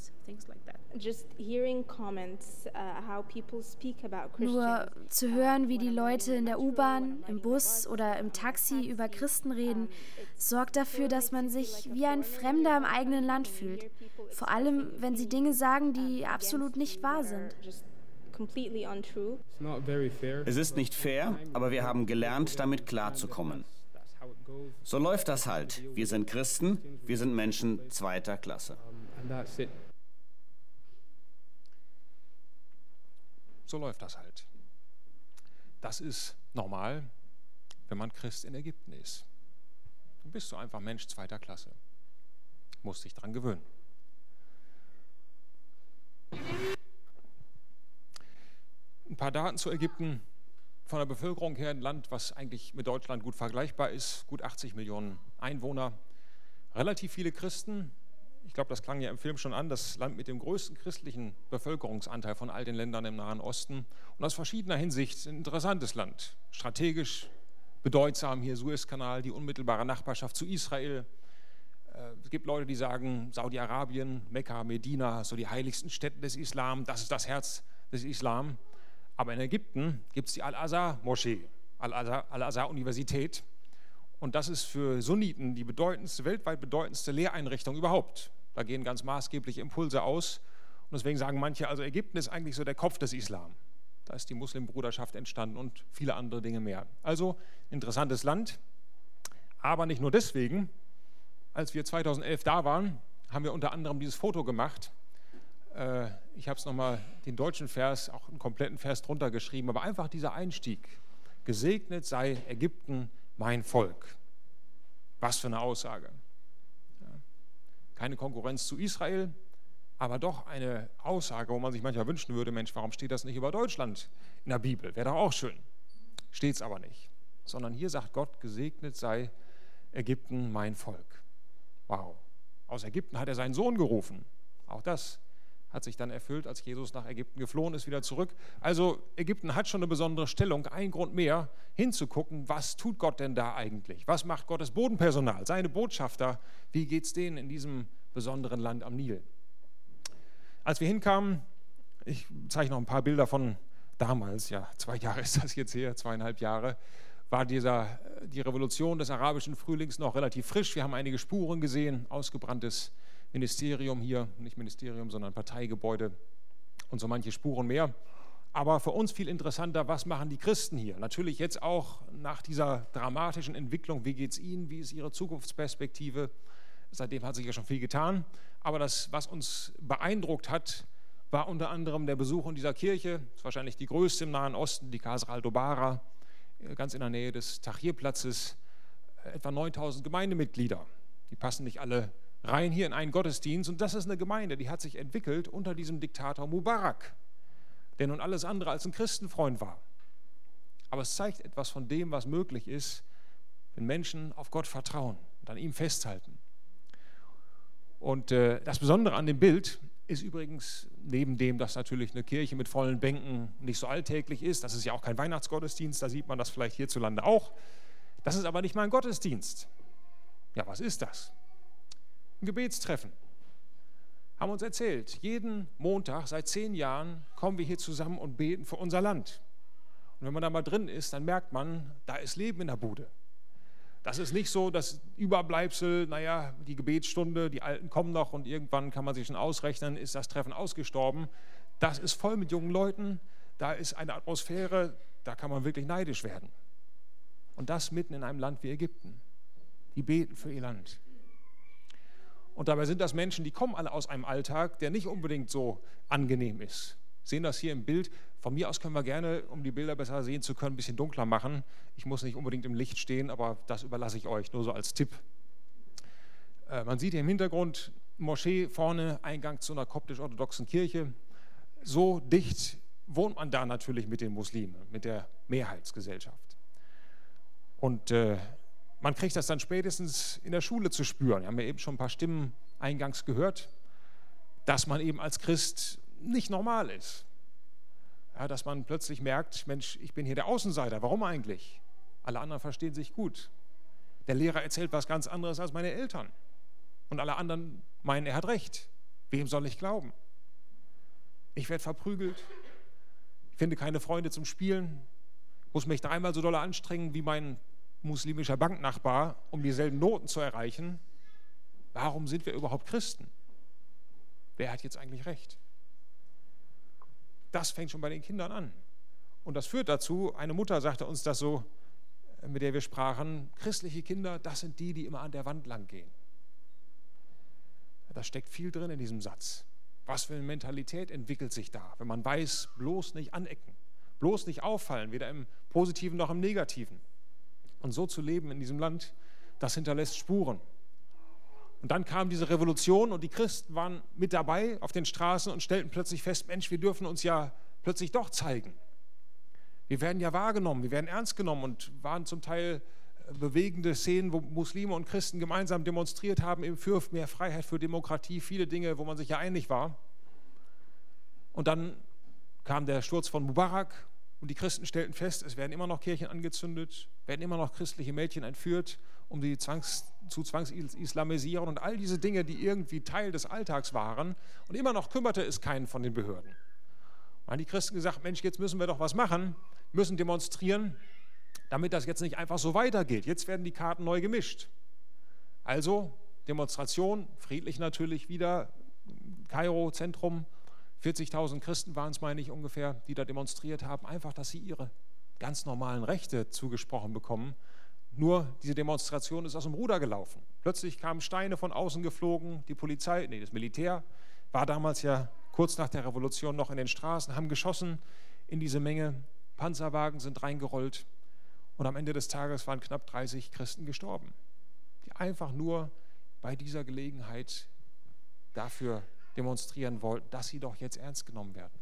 C: Nur zu hören, wie die Leute in der U-Bahn, im Bus oder im Taxi über Christen reden, sorgt dafür, dass man sich wie ein Fremder im eigenen Land fühlt. Vor allem, wenn sie Dinge sagen, die absolut nicht wahr sind.
B: Es ist nicht fair, aber wir haben gelernt, damit klarzukommen. So läuft das halt. Wir sind Christen, wir sind Menschen zweiter Klasse.
A: So läuft das halt. Das ist normal, wenn man Christ in Ägypten ist. Dann bist du einfach Mensch zweiter Klasse. Musst dich dran gewöhnen. Ein paar Daten zu Ägypten. von der Bevölkerung her ein Land, was eigentlich mit Deutschland gut vergleichbar ist, gut achtzig Millionen Einwohner, relativ viele Christen. Ich glaube, das klang ja im Film schon an, das Land mit dem größten christlichen Bevölkerungsanteil von all den Ländern im Nahen Osten und aus verschiedener Hinsicht ein interessantes Land, strategisch bedeutsam, hier Suezkanal, die unmittelbare Nachbarschaft zu Israel. Es gibt Leute, die sagen, Saudi-Arabien, Mekka, Medina, so die heiligsten Städte des Islam, das ist das Herz des Islam. Aber in Ägypten gibt es die Al-Azhar-Moschee, Al-Azhar-Universität. Und das ist für Sunniten die bedeutendste, weltweit bedeutendste Lehreinrichtung überhaupt. Da gehen ganz maßgebliche Impulse aus. Und deswegen sagen manche, also Ägypten ist eigentlich so der Kopf des Islam. Da ist die Muslimbruderschaft entstanden und viele andere Dinge mehr. Also interessantes Land, aber nicht nur deswegen. Als wir zweitausendelf da waren, haben wir unter anderem dieses Foto gemacht. Ich habe es nochmal, den deutschen Vers, auch einen kompletten Vers drunter geschrieben, aber einfach dieser Einstieg. Gesegnet sei Ägypten, mein Volk. Was für eine Aussage. Ja. Keine Konkurrenz zu Israel, aber doch eine Aussage, wo man sich manchmal wünschen würde, Mensch, warum steht das nicht über Deutschland in der Bibel? Wäre doch auch schön. Steht es aber nicht. Sondern hier sagt Gott, gesegnet sei Ägypten, mein Volk. Wow. Aus Ägypten hat er seinen Sohn gerufen. Auch das hat sich dann erfüllt, als Jesus nach Ägypten geflohen ist, wieder zurück. Also Ägypten hat schon eine besondere Stellung, ein Grund mehr, hinzugucken, was tut Gott denn da eigentlich? Was macht Gottes Bodenpersonal, seine Botschafter, wie geht es denen in diesem besonderen Land am Nil? Als wir hinkamen, ich zeige noch ein paar Bilder von damals, ja, zwei Jahre ist das jetzt her, zweieinhalb Jahre, war dieser, die Revolution des arabischen Frühlings noch relativ frisch. Wir haben einige Spuren gesehen, ausgebranntes Ministerium hier, nicht Ministerium, sondern Parteigebäude und so manche Spuren mehr. Aber für uns viel interessanter, was machen die Christen hier? Natürlich jetzt auch nach dieser dramatischen Entwicklung, wie geht es ihnen, wie ist ihre Zukunftsperspektive? Seitdem hat sich ja schon viel getan. Aber das, was uns beeindruckt hat, war unter anderem der Besuch in dieser Kirche. Das ist wahrscheinlich die größte im Nahen Osten, die Qasr al-Dobara, ganz in der Nähe des Tahrir-Platzes. Etwa neuntausend Gemeindemitglieder. Die passen nicht alle rein hier in einen Gottesdienst. Und das ist eine Gemeinde, die hat sich entwickelt unter diesem Diktator Mubarak, der nun alles andere als ein Christenfreund war. Aber es zeigt etwas von dem, was möglich ist, wenn Menschen auf Gott vertrauen und an ihm festhalten. Und äh, das Besondere an dem Bild ist übrigens, neben dem, dass natürlich eine Kirche mit vollen Bänken nicht so alltäglich ist, das ist ja auch kein Weihnachtsgottesdienst, da sieht man das vielleicht hierzulande auch, das ist aber nicht mal ein Gottesdienst. Ja, was ist das? Ein Gebetstreffen. Haben uns erzählt, jeden Montag seit zehn Jahren kommen wir hier zusammen und beten für unser Land. Und wenn man da mal drin ist, dann merkt man, da ist Leben in der Bude. Das ist nicht so, dass Überbleibsel, naja, die Gebetsstunde, die Alten kommen noch und irgendwann kann man sich schon ausrechnen, ist das Treffen ausgestorben. Das ist voll mit jungen Leuten, da ist eine Atmosphäre, da kann man wirklich neidisch werden. Und das mitten in einem Land wie Ägypten. Die beten für ihr Land. Und dabei sind das Menschen, die kommen alle aus einem Alltag, der nicht unbedingt so angenehm ist. Sehen das hier im Bild. Von mir aus können wir gerne, um die Bilder besser sehen zu können, ein bisschen dunkler machen. Ich muss nicht unbedingt im Licht stehen, aber das überlasse ich euch, nur so als Tipp. Äh, man sieht hier im Hintergrund Moschee vorne, Eingang zu einer koptisch-orthodoxen Kirche. So dicht wohnt man da natürlich mit den Muslimen, mit der Mehrheitsgesellschaft. Und äh, man kriegt das dann spätestens in der Schule zu spüren. Wir haben ja eben schon ein paar Stimmen eingangs gehört, dass man eben als Christ nicht normal ist. Ja, dass man plötzlich merkt, Mensch, ich bin hier der Außenseiter, warum eigentlich? Alle anderen verstehen sich gut. Der Lehrer erzählt was ganz anderes als meine Eltern. Und alle anderen meinen, er hat recht. Wem soll ich glauben? Ich werde verprügelt, ich finde keine Freunde zum Spielen, muss mich dreimal so doll anstrengen wie mein muslimischer Banknachbar, um dieselben Noten zu erreichen. Warum sind wir überhaupt Christen? Wer hat jetzt eigentlich recht? Das fängt schon bei den Kindern an. Und das führt dazu, eine Mutter sagte uns das so, mit der wir sprachen, christliche Kinder, das sind die, die immer an der Wand lang gehen. Da steckt viel drin in diesem Satz. Was für eine Mentalität entwickelt sich da, wenn man weiß, bloß nicht anecken, bloß nicht auffallen, weder im Positiven noch im Negativen. Und so zu leben in diesem Land, das hinterlässt Spuren. Und dann kam diese Revolution und die Christen waren mit dabei auf den Straßen und stellten plötzlich fest, Mensch, wir dürfen uns ja plötzlich doch zeigen. Wir werden ja wahrgenommen, wir werden ernst genommen und waren zum Teil bewegende Szenen, wo Muslime und Christen gemeinsam demonstriert haben, eben für mehr Freiheit, für Demokratie, viele Dinge, wo man sich ja einig war. Und dann kam der Sturz von Mubarak und die Christen stellten fest, es werden immer noch Kirchen angezündet, werden immer noch christliche Mädchen entführt, um sie zwangs, zu zwangsislamisieren und all diese Dinge, die irgendwie Teil des Alltags waren. Und immer noch kümmerte es keinen von den Behörden. Und haben die Christen gesagt, Mensch, jetzt müssen wir doch was machen, müssen demonstrieren, damit das jetzt nicht einfach so weitergeht. Jetzt werden die Karten neu gemischt. Also Demonstration, friedlich natürlich wieder, Kairo, Zentrum, vierzigtausend Christen waren es, meine ich, ungefähr, die da demonstriert haben, einfach, dass sie ihre ganz normalen Rechte zugesprochen bekommen. Nur diese Demonstration ist aus dem Ruder gelaufen. Plötzlich kamen Steine von außen geflogen, die Polizei, nee, das Militär war damals ja kurz nach der Revolution noch in den Straßen, haben geschossen in diese Menge, Panzerwagen sind reingerollt. Und am Ende des Tages waren knapp dreißig Christen gestorben, die einfach nur bei dieser Gelegenheit dafür demonstrieren wollten, dass sie doch jetzt ernst genommen werden.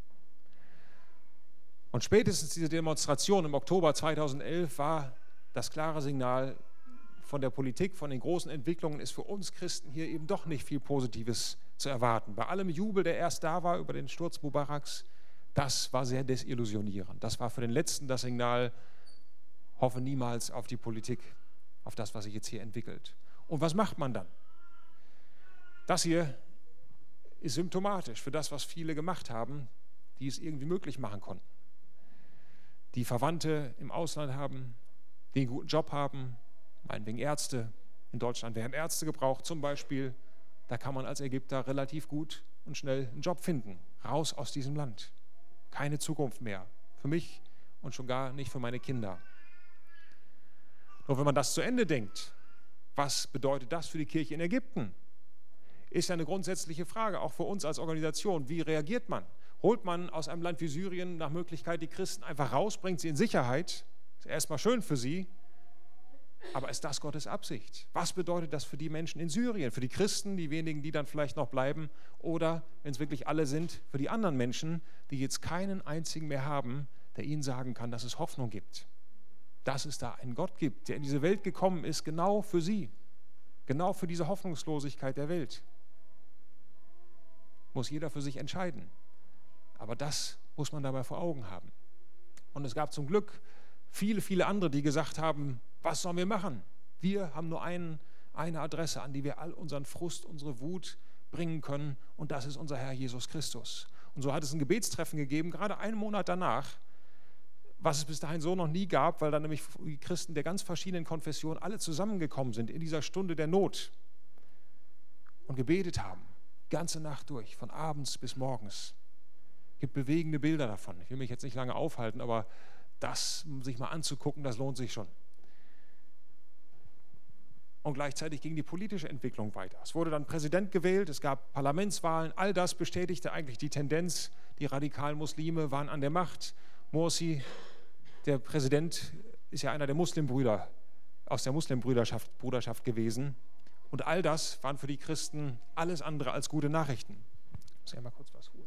A: Und spätestens diese Demonstration im Oktober zweitausendelf war das klare Signal von der Politik, von den großen Entwicklungen ist für uns Christen hier eben doch nicht viel Positives zu erwarten. Bei allem Jubel, der erst da war über den Sturz Mubaraks, das war sehr desillusionierend. Das war für den Letzten das Signal, hoffe niemals auf die Politik, auf das, was sich jetzt hier entwickelt. Und was macht man dann? Das hier ist symptomatisch für das, was viele gemacht haben, die es irgendwie möglich machen konnten. Die Verwandte im Ausland haben, die einen guten Job haben, meinetwegen Ärzte. In Deutschland werden Ärzte gebraucht zum Beispiel. Da kann man als Ägypter relativ gut und schnell einen Job finden. Raus aus diesem Land. Keine Zukunft mehr. Für mich und schon gar nicht für meine Kinder. Nur wenn man das zu Ende denkt, was bedeutet das für die Kirche in Ägypten? Ist ja eine grundsätzliche Frage, auch für uns als Organisation. Wie reagiert man? Holt man aus einem Land wie Syrien nach Möglichkeit die Christen einfach raus, bringt sie in Sicherheit? Ist erstmal schön für sie, aber ist das Gottes Absicht? Was bedeutet das für die Menschen in Syrien, für die Christen, die wenigen, die dann vielleicht noch bleiben, oder, wenn es wirklich alle sind, für die anderen Menschen, die jetzt keinen einzigen mehr haben, der ihnen sagen kann, dass es Hoffnung gibt? Dass es da einen Gott gibt, der in diese Welt gekommen ist, genau für sie, genau für diese Hoffnungslosigkeit der Welt. Muss jeder für sich entscheiden. Aber das muss man dabei vor Augen haben. Und es gab zum Glück viele, viele andere, die gesagt haben, was sollen wir machen? Wir haben nur einen, eine Adresse, an die wir all unseren Frust, unsere Wut bringen können, und das ist unser Herr Jesus Christus. Und so hat es ein Gebetstreffen gegeben, gerade einen Monat danach, was es bis dahin so noch nie gab, weil dann nämlich die Christen der ganz verschiedenen Konfessionen alle zusammengekommen sind in dieser Stunde der Not und gebetet haben, ganze Nacht durch, von abends bis morgens. Es gibt bewegende Bilder davon. Ich will mich jetzt nicht lange aufhalten, aber das sich mal anzugucken, das lohnt sich schon. Und gleichzeitig ging die politische Entwicklung weiter. Es wurde dann Präsident gewählt, es gab Parlamentswahlen, all das bestätigte eigentlich die Tendenz, die radikalen Muslime waren an der Macht. Morsi, der Präsident, ist ja einer der Muslimbrüder, aus der Muslimbruderschaft Bruderschaft gewesen. Und all das waren für die Christen alles andere als gute Nachrichten. Ich muss ja mal kurz was holen.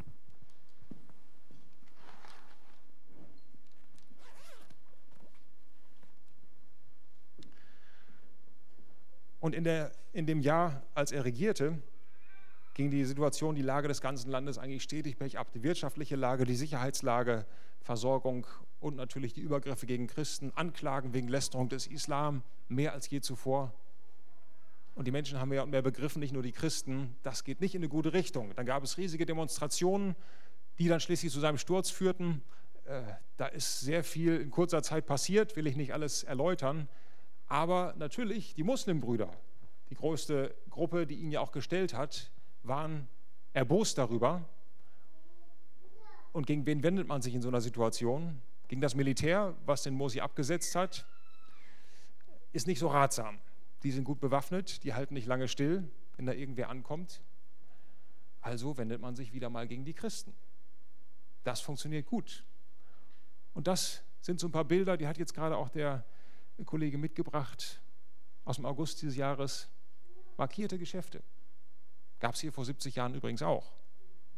A: Und in, der, in dem Jahr, als er regierte, ging die Situation, die Lage des ganzen Landes eigentlich stetig bergab. Die wirtschaftliche Lage, die Sicherheitslage, Versorgung und natürlich die Übergriffe gegen Christen, Anklagen wegen Lästerung des Islam, mehr als je zuvor. Und die Menschen haben mehr und mehr begriffen, nicht nur die Christen, das geht nicht in eine gute Richtung. Dann gab es riesige Demonstrationen, die dann schließlich zu seinem Sturz führten. Äh, da ist sehr viel in kurzer Zeit passiert, will ich nicht alles erläutern. Aber natürlich, die Muslimbrüder, die größte Gruppe, die ihn ja auch gestellt hat, waren erbost darüber. Und gegen wen wendet man sich in so einer Situation? Gegen das Militär, was den Morsi abgesetzt hat, ist nicht so ratsam. Die sind gut bewaffnet, die halten nicht lange still, wenn da irgendwer ankommt. Also wendet man sich wieder mal gegen die Christen. Das funktioniert gut. Und das sind so ein paar Bilder, die hat jetzt gerade auch der Kollege mitgebracht, aus dem August dieses Jahres. Markierte Geschäfte. Gab es hier vor siebzig Jahren übrigens auch.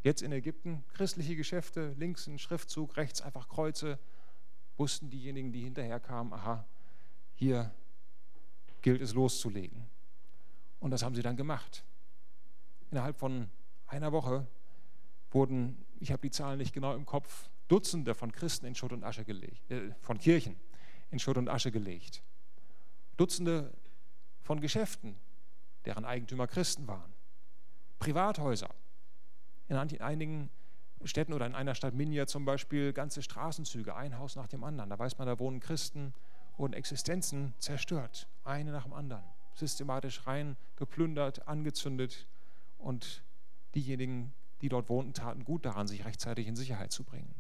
A: Jetzt in Ägypten, christliche Geschäfte, links ein Schriftzug, rechts einfach Kreuze, wussten diejenigen, die hinterher kamen, aha, hier gilt es loszulegen. Und das haben sie dann gemacht. Innerhalb von einer Woche wurden, ich habe die Zahlen nicht genau im Kopf, Dutzende von Christen in Schutt und Asche gelegt, äh, von Kirchen in Schutt und Asche gelegt. Dutzende von Geschäften, deren Eigentümer Christen waren. Privathäuser. In einigen Städten oder in einer Stadt Minya zum Beispiel ganze Straßenzüge, ein Haus nach dem anderen. Da weiß man, da wohnen Christen, wurden Existenzen zerstört, eine nach dem anderen. Systematisch rein, geplündert, angezündet und diejenigen, die dort wohnten, taten gut daran, sich rechtzeitig in Sicherheit zu bringen.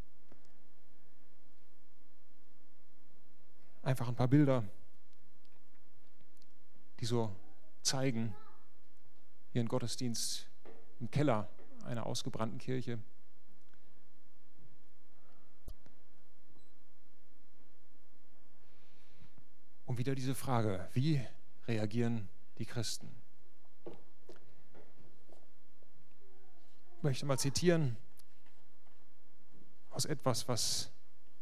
A: Einfach ein paar Bilder, die so zeigen, hier ein Gottesdienst im Keller einer ausgebrannten Kirche. Und wieder diese Frage, wie reagieren die Christen? Ich möchte mal zitieren aus etwas, was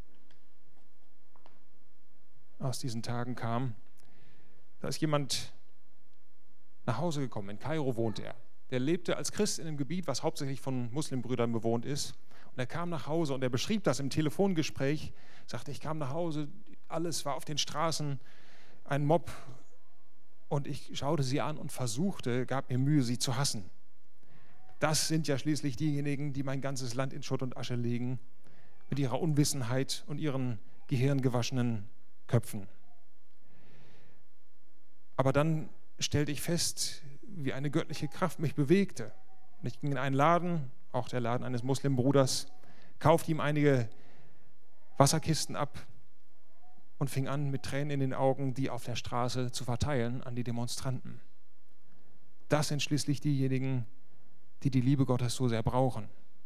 A: aus diesen Tagen kam. Da ist jemand nach Hause gekommen, in Kairo wohnte er. Der lebte als Christ in einem Gebiet, was hauptsächlich von Muslimbrüdern bewohnt ist. Und er kam nach Hause und er beschrieb das im Telefongespräch, sagte, ich kam nach Hause, alles war auf den Straßen, ein Mob. Und ich schaute sie an und versuchte, gab mir Mühe, sie zu hassen. Das sind ja schließlich diejenigen, die mein ganzes Land in Schutt und Asche legen, mit ihrer Unwissenheit und ihren gehirngewaschenen Köpfen. Aber dann stellte ich fest, wie eine göttliche Kraft mich bewegte. Und ich ging in einen Laden, auch der Laden eines Muslimbruders, kaufte ihm einige Wasserkisten ab und fing an, mit Tränen in den Augen, die auf der Straße zu verteilen an die Demonstranten. Das sind schließlich diejenigen, die die Liebe Gottes so sehr brauchen.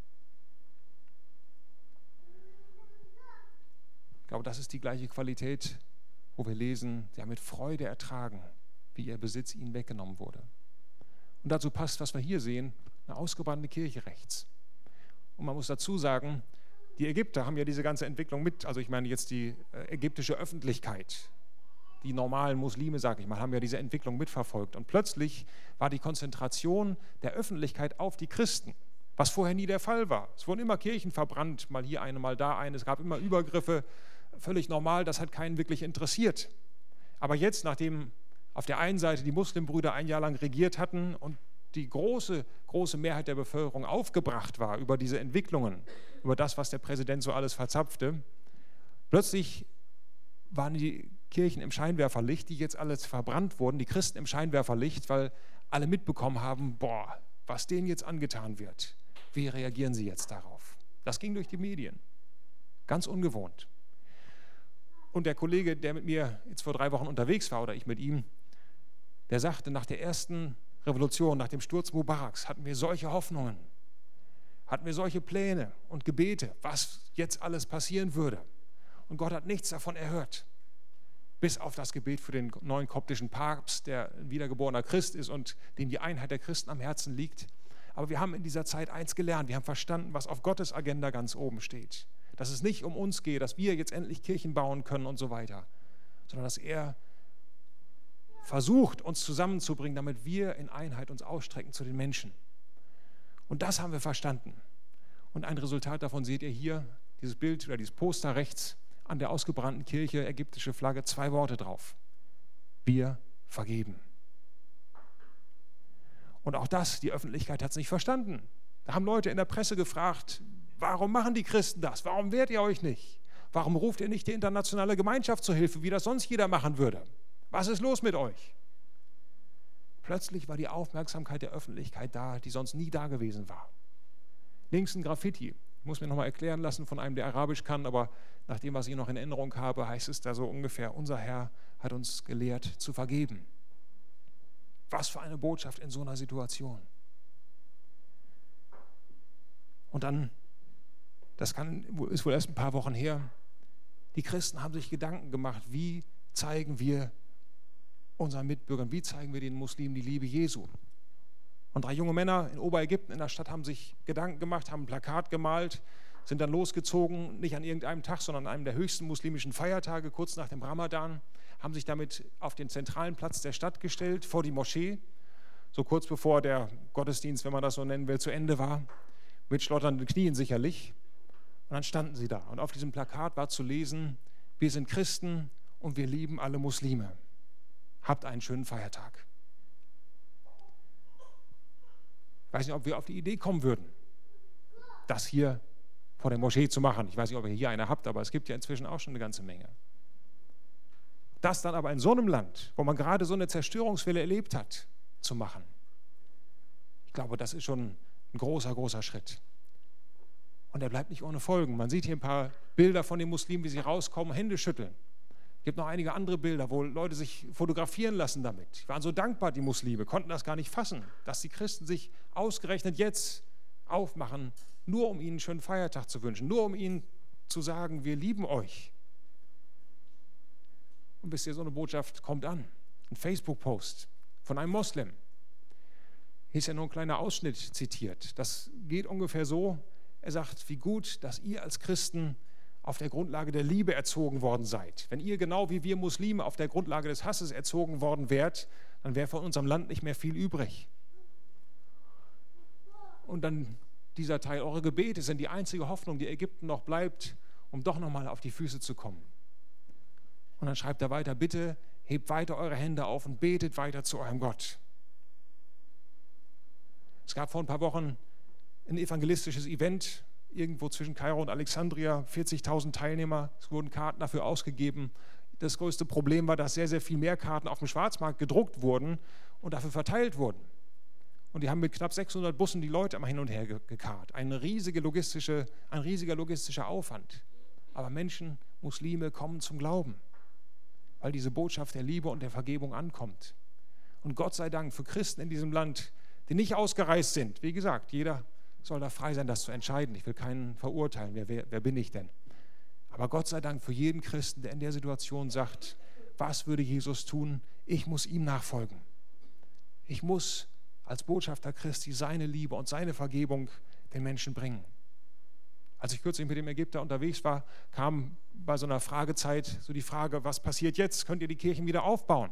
A: Ich glaube, das ist die gleiche Qualität, wo wir lesen, sie haben mit Freude ertragen, wie ihr Besitz ihnen weggenommen wurde. Und dazu passt, was wir hier sehen, eine ausgebrannte Kirche rechts. Und man muss dazu sagen, die Ägypter haben ja diese ganze Entwicklung mit, also ich meine jetzt die äh, ägyptische Öffentlichkeit, die normalen Muslime, sage ich mal, haben ja diese Entwicklung mitverfolgt. Und plötzlich war die Konzentration der Öffentlichkeit auf die Christen, was vorher nie der Fall war. Es wurden immer Kirchen verbrannt, mal hier eine, mal da eine, es gab immer Übergriffe, völlig normal, das hat keinen wirklich interessiert. Aber jetzt, nachdem auf der einen Seite die Muslimbrüder ein Jahr lang regiert hatten und die große, große Mehrheit der Bevölkerung aufgebracht war über diese Entwicklungen, über das, was der Präsident so alles verzapfte, plötzlich waren die Kirchen im Scheinwerferlicht, die jetzt alles verbrannt wurden, die Christen im Scheinwerferlicht, weil alle mitbekommen haben, boah, was denen jetzt angetan wird. Wie reagieren sie jetzt darauf? Das ging durch die Medien. Ganz ungewohnt. Und der Kollege, der mit mir jetzt vor drei Wochen unterwegs war, oder ich mit ihm, der sagte, nach der ersten Revolution, nach dem Sturz Mubaraks, hatten wir solche Hoffnungen, hatten wir solche Pläne und Gebete, was jetzt alles passieren würde. Und Gott hat nichts davon erhört, bis auf das Gebet für den neuen koptischen Papst, der ein wiedergeborener Christ ist und dem die Einheit der Christen am Herzen liegt. Aber wir haben in dieser Zeit eins gelernt, wir haben verstanden, was auf Gottes Agenda ganz oben steht. Dass es nicht um uns geht, dass wir jetzt endlich Kirchen bauen können und so weiter, sondern dass er versucht, uns zusammenzubringen, damit wir in Einheit uns ausstrecken zu den Menschen. Und das haben wir verstanden. Und ein Resultat davon seht ihr hier, dieses Bild oder dieses Poster rechts an der ausgebrannten Kirche, ägyptische Flagge, zwei Worte drauf. Wir vergeben. Und auch das, die Öffentlichkeit hat es nicht verstanden. Da haben Leute in der Presse gefragt, warum machen die Christen das? Warum wehrt ihr euch nicht? Warum ruft ihr nicht die internationale Gemeinschaft zur Hilfe, wie das sonst jeder machen würde? Was ist los mit euch? Plötzlich war die Aufmerksamkeit der Öffentlichkeit da, die sonst nie da gewesen war. Links ein Graffiti. Ich muss mir nochmal erklären lassen von einem, der Arabisch kann, aber nach dem, was ich noch in Erinnerung habe, heißt es da so ungefähr, unser Herr hat uns gelehrt zu vergeben. Was für eine Botschaft in so einer Situation. Und dann, das kann, ist wohl erst ein paar Wochen her, die Christen haben sich Gedanken gemacht, wie zeigen wir unseren Mitbürgern, wie zeigen wir den Muslimen die Liebe Jesu? Und drei junge Männer in Oberägypten in der Stadt haben sich Gedanken gemacht, haben ein Plakat gemalt, sind dann losgezogen, nicht an irgendeinem Tag, sondern an einem der höchsten muslimischen Feiertage, kurz nach dem Ramadan, haben sich damit auf den zentralen Platz der Stadt gestellt, vor die Moschee, so kurz bevor der Gottesdienst, wenn man das so nennen will, zu Ende war, mit schlotternden Knien sicherlich. Und dann standen sie da. Und auf diesem Plakat war zu lesen: Wir sind Christen und wir lieben alle Muslime. Habt einen schönen Feiertag. Ich weiß nicht, ob wir auf die Idee kommen würden, das hier vor der Moschee zu machen. Ich weiß nicht, ob ihr hier eine habt, aber es gibt ja inzwischen auch schon eine ganze Menge. Das dann aber in so einem Land, wo man gerade so eine Zerstörungswelle erlebt hat, zu machen. Ich glaube, das ist schon ein großer, großer Schritt. Und er bleibt nicht ohne Folgen. Man sieht hier ein paar Bilder von den Muslimen, wie sie rauskommen, Hände schütteln. Es gibt noch einige andere Bilder, wo Leute sich fotografieren lassen damit. Die waren so dankbar, die Muslime, konnten das gar nicht fassen, dass die Christen sich ausgerechnet jetzt aufmachen, nur um ihnen einen schönen Feiertag zu wünschen, nur um ihnen zu sagen, wir lieben euch. Und wisst ihr, so eine Botschaft kommt an. Ein Facebook-Post von einem Moslem. Hier ist ja nur ein kleiner Ausschnitt zitiert. Das geht ungefähr so: Er sagt, wie gut, dass ihr als Christen auf der Grundlage der Liebe erzogen worden seid. Wenn ihr genau wie wir Muslime auf der Grundlage des Hasses erzogen worden wärt, dann wäre von unserem Land nicht mehr viel übrig. Und dann dieser Teil: Eure Gebete sind die einzige Hoffnung, die Ägypten noch bleibt, um doch nochmal auf die Füße zu kommen. Und dann schreibt er weiter: Bitte hebt weiter eure Hände auf und betet weiter zu eurem Gott. Es gab vor ein paar Wochen ein evangelistisches Event irgendwo zwischen Kairo und Alexandria, vierzigtausend Teilnehmer, es wurden Karten dafür ausgegeben. Das größte Problem war, dass sehr, sehr viel mehr Karten auf dem Schwarzmarkt gedruckt wurden und dafür verteilt wurden. Und die haben mit knapp sechshundert Bussen die Leute immer hin und her gekarrt. Eine riesige logistische, ein riesiger logistischer Aufwand. Aber Menschen, Muslime, kommen zum Glauben, weil diese Botschaft der Liebe und der Vergebung ankommt. Und Gott sei Dank für Christen in diesem Land, die nicht ausgereist sind. Wie gesagt, jeder soll da frei sein, das zu entscheiden. Ich will keinen verurteilen. Wer, wer, wer bin ich denn? Aber Gott sei Dank für jeden Christen, der in der Situation sagt: Was würde Jesus tun? Ich muss ihm nachfolgen. Ich muss als Botschafter Christi seine Liebe und seine Vergebung den Menschen bringen. Als ich kürzlich mit dem Ägypter unterwegs war, kam bei so einer Fragezeit so die Frage: Was passiert jetzt? Könnt ihr die Kirchen wieder aufbauen?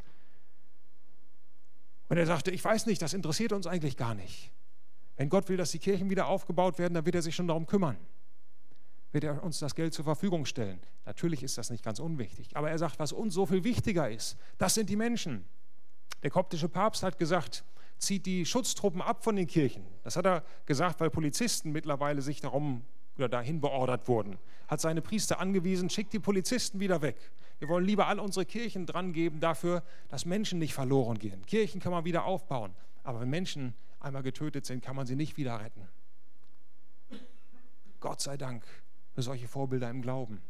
A: Und er sagte: Ich weiß nicht, das interessiert uns eigentlich gar nicht. Wenn Gott will, dass die Kirchen wieder aufgebaut werden, dann wird er sich schon darum kümmern. Wird er uns das Geld zur Verfügung stellen. Natürlich ist das nicht ganz unwichtig. Aber er sagt, was uns so viel wichtiger ist, das sind die Menschen. Der koptische Papst hat gesagt, zieht die Schutztruppen ab von den Kirchen. Das hat er gesagt, weil Polizisten mittlerweile sich darum oder dahin beordert wurden. Hat seine Priester angewiesen, schickt die Polizisten wieder weg. Wir wollen lieber all unsere Kirchen dran geben dafür, dass Menschen nicht verloren gehen. Kirchen kann man wieder aufbauen. Aber wenn Menschen einmal getötet sind, kann man sie nicht wieder retten. Gott sei Dank für solche Vorbilder im Glauben.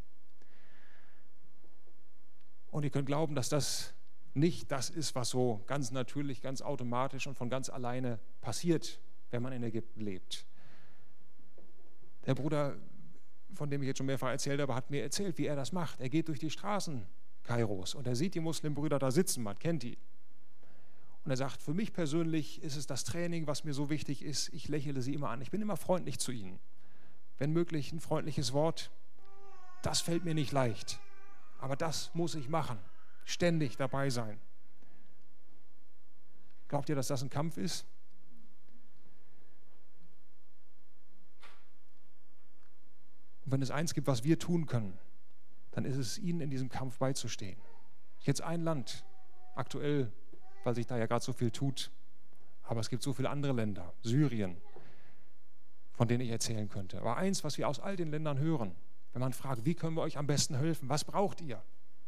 A: Und ihr könnt glauben, dass das nicht das ist, was so ganz natürlich, ganz automatisch und von ganz alleine passiert, wenn man in Ägypten lebt. Der Bruder, von dem ich jetzt schon mehrfach erzählt habe, hat mir erzählt, wie er das macht. Er geht durch die Straßen Kairos und er sieht die Muslimbrüder da sitzen, man kennt die. Und er sagt, für mich persönlich ist es das Training, was mir so wichtig ist. Ich lächle sie immer an. Ich bin immer freundlich zu ihnen. Wenn möglich ein freundliches Wort. Das fällt mir nicht leicht. Aber das muss ich machen. Ständig dabei sein. Glaubt ihr, dass das ein Kampf ist? Und wenn es eins gibt, was wir tun können, dann ist es, ihnen in diesem Kampf beizustehen. Jetzt ein Land, aktuell, weil sich da ja gerade so viel tut. Aber es gibt so viele andere Länder, Syrien, von denen ich erzählen könnte. Aber eins, was wir aus all den Ländern hören, wenn man fragt, wie können wir euch am besten helfen, was braucht ihr?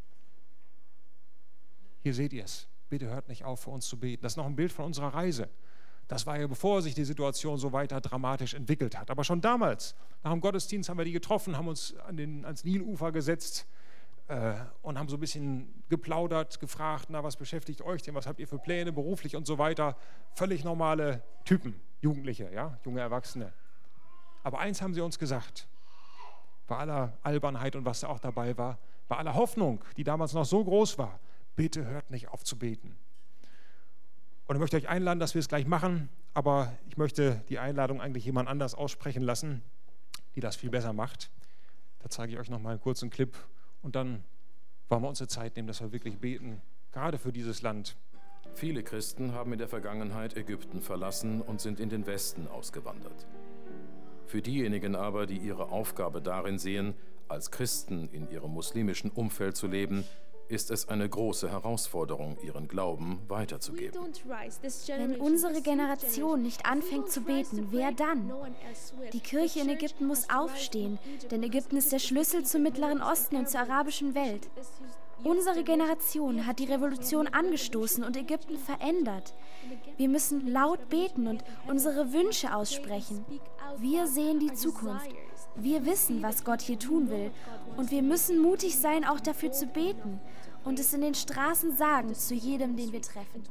A: Hier seht ihr es. Bitte hört nicht auf, für uns zu beten. Das ist noch ein Bild von unserer Reise. Das war ja, bevor sich die Situation so weiter dramatisch entwickelt hat. Aber schon damals, nach dem Gottesdienst, haben wir die getroffen, haben uns an den, ans Nilufer gesetzt, und haben so ein bisschen geplaudert, gefragt, na, was beschäftigt euch denn, was habt ihr für Pläne, beruflich und so weiter. Völlig normale Typen, Jugendliche, ja, junge Erwachsene. Aber eins haben sie uns gesagt, bei aller Albernheit und was da auch dabei war, bei aller Hoffnung, die damals noch so groß war: Bitte hört nicht auf zu beten. Und ich möchte euch einladen, dass wir es gleich machen, aber ich möchte die Einladung eigentlich jemand anders aussprechen lassen, die das viel besser macht. Da zeige ich euch noch mal einen kurzen Clip und dann wollen wir uns eine Zeit nehmen, dass wir wirklich beten, gerade für dieses Land.
E: Viele Christen haben in der Vergangenheit Ägypten verlassen und sind in den Westen ausgewandert. Für diejenigen aber, die ihre Aufgabe darin sehen, als Christen in ihrem muslimischen Umfeld zu leben, ist es eine große Herausforderung, ihren Glauben weiterzugeben.
C: Wenn unsere Generation nicht anfängt zu beten, wer dann? Die Kirche in Ägypten muss aufstehen, denn Ägypten ist der Schlüssel zum Mittleren Osten und zur arabischen Welt. Unsere Generation hat die Revolution angestoßen und Ägypten verändert. Wir müssen laut beten und unsere Wünsche aussprechen. Wir sehen die Zukunft. Wir wissen, was Gott hier tun will. Und wir müssen mutig sein, auch dafür zu beten und es in den Straßen sagen, zu jedem, den wir treffen.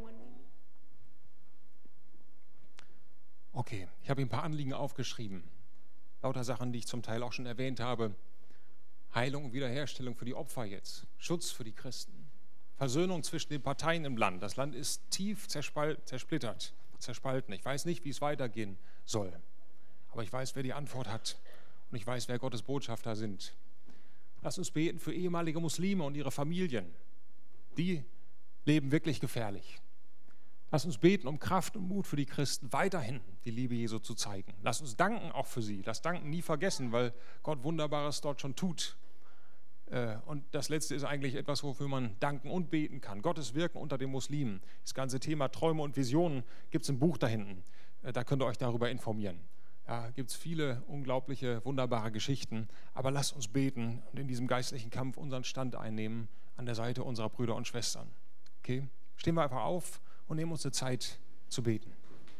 A: Okay, ich habe ein paar Anliegen aufgeschrieben. Lauter Sachen, die ich zum Teil auch schon erwähnt habe. Heilung und Wiederherstellung für die Opfer jetzt. Schutz für die Christen. Versöhnung zwischen den Parteien im Land. Das Land ist tief zerspal- zersplittert, zerspalten. Ich weiß nicht, wie es weitergehen soll. Aber ich weiß, wer die Antwort hat. Und ich weiß, wer Gottes Botschafter sind. Lass uns beten für ehemalige Muslime und ihre Familien. Die leben wirklich gefährlich. Lass uns beten um Kraft und Mut für die Christen, weiterhin die Liebe Jesu zu zeigen. Lass uns danken auch für sie. Lass Danken nie vergessen, weil Gott Wunderbares dort schon tut. Und das Letzte ist eigentlich etwas, wofür man danken und beten kann. Gottes Wirken unter den Muslimen. Das ganze Thema Träume und Visionen gibt es im Buch da hinten. Da könnt ihr euch darüber informieren. Da gibt es viele unglaubliche, wunderbare Geschichten. Aber lasst uns beten und in diesem geistlichen Kampf unseren Stand einnehmen an der Seite unserer Brüder und Schwestern. Okay? Stehen wir einfach auf und nehmen uns eine Zeit zu beten.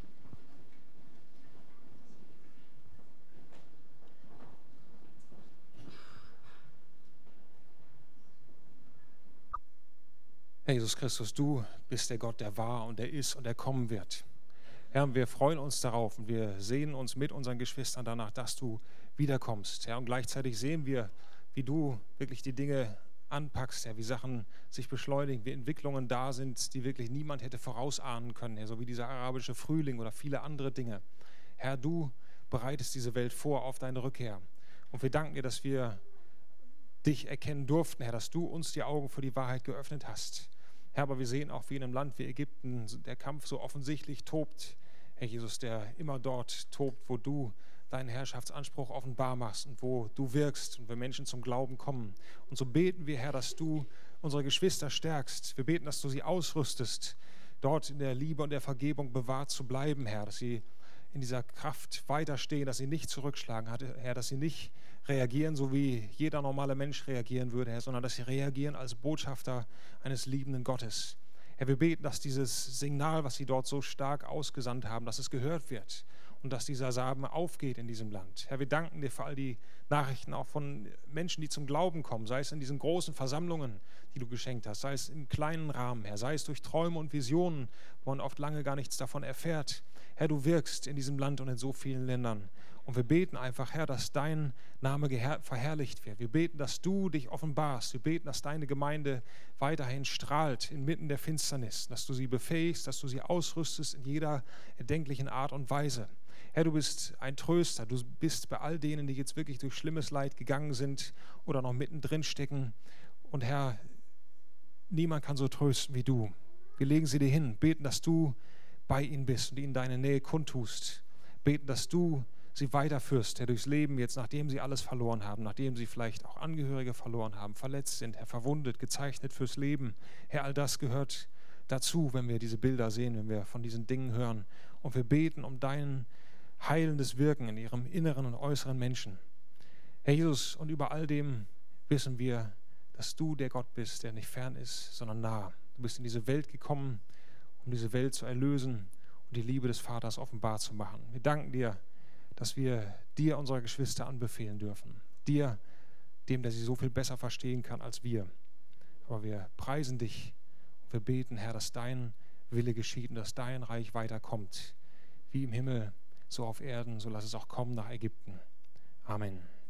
A: Herr Jesus Christus, du bist der Gott, der war und der ist und der kommen wird. Herr, wir freuen uns darauf und wir sehnen uns mit unseren Geschwistern danach, dass du wiederkommst. Herr, und gleichzeitig sehen wir, wie du wirklich die Dinge anpackst, Herr, wie Sachen sich beschleunigen, wie Entwicklungen da sind, die wirklich niemand hätte vorausahnen können, Herr, so wie dieser arabische Frühling oder viele andere Dinge. Herr, du bereitest diese Welt vor auf deine Rückkehr. Und wir danken dir, dass wir dich erkennen durften, Herr, dass du uns die Augen für die Wahrheit geöffnet hast. Herr, aber wir sehen auch, wie in einem Land wie Ägypten der Kampf so offensichtlich tobt. Herr Jesus, der immer dort tobt, wo du deinen Herrschaftsanspruch offenbar machst und wo du wirkst und wir Menschen zum Glauben kommen. Und so beten wir, Herr, dass du unsere Geschwister stärkst. Wir beten, dass du sie ausrüstest, dort in der Liebe und der Vergebung bewahrt zu bleiben, Herr, dass sie in dieser Kraft weiterstehen, dass sie nicht zurückschlagen, Herr, dass sie nicht reagieren, so wie jeder normale Mensch reagieren würde, Herr, sondern dass sie reagieren als Botschafter eines liebenden Gottes. Herr, wir beten, dass dieses Signal, was sie dort so stark ausgesandt haben, dass es gehört wird und dass dieser Samen aufgeht in diesem Land. Herr, wir danken dir für all die Nachrichten auch von Menschen, die zum Glauben kommen, sei es in diesen großen Versammlungen, die du geschenkt hast, sei es im kleinen Rahmen, Herr, sei es durch Träume und Visionen, wo man oft lange gar nichts davon erfährt. Herr, du wirkst in diesem Land und in so vielen Ländern. Und wir beten einfach, Herr, dass dein Name verherrlicht wird. Wir beten, dass du dich offenbarst. Wir beten, dass deine Gemeinde weiterhin strahlt inmitten der Finsternis, dass du sie befähigst, dass du sie ausrüstest in jeder erdenklichen Art und Weise. Herr, du bist ein Tröster. Du bist bei all denen, die jetzt wirklich durch schlimmes Leid gegangen sind oder noch mittendrin stecken. Und Herr, niemand kann so trösten wie du. Wir legen sie dir hin, beten, dass du bei ihnen bist und ihnen deine Nähe kundtust. Beten, dass du sie weiterführst, Herr, durchs Leben jetzt, nachdem sie alles verloren haben, nachdem sie vielleicht auch Angehörige verloren haben, verletzt sind, Herr, verwundet, gezeichnet fürs Leben. Herr, all das gehört dazu, wenn wir diese Bilder sehen, wenn wir von diesen Dingen hören. Und wir beten um dein heilendes Wirken in ihrem inneren und äußeren Menschen. Herr Jesus, und über all dem wissen wir, dass du der Gott bist, der nicht fern ist, sondern nah. Du bist in diese Welt gekommen, um diese Welt zu erlösen und die Liebe des Vaters offenbar zu machen. Wir danken dir, dass wir dir unsere Geschwister anbefehlen dürfen. Dir, dem, der sie so viel besser verstehen kann als wir. Aber wir preisen dich und wir beten, Herr, dass dein Wille geschieht und dass dein Reich weiterkommt. Wie im Himmel, so auf Erden, so lass es auch kommen nach Ägypten. Amen.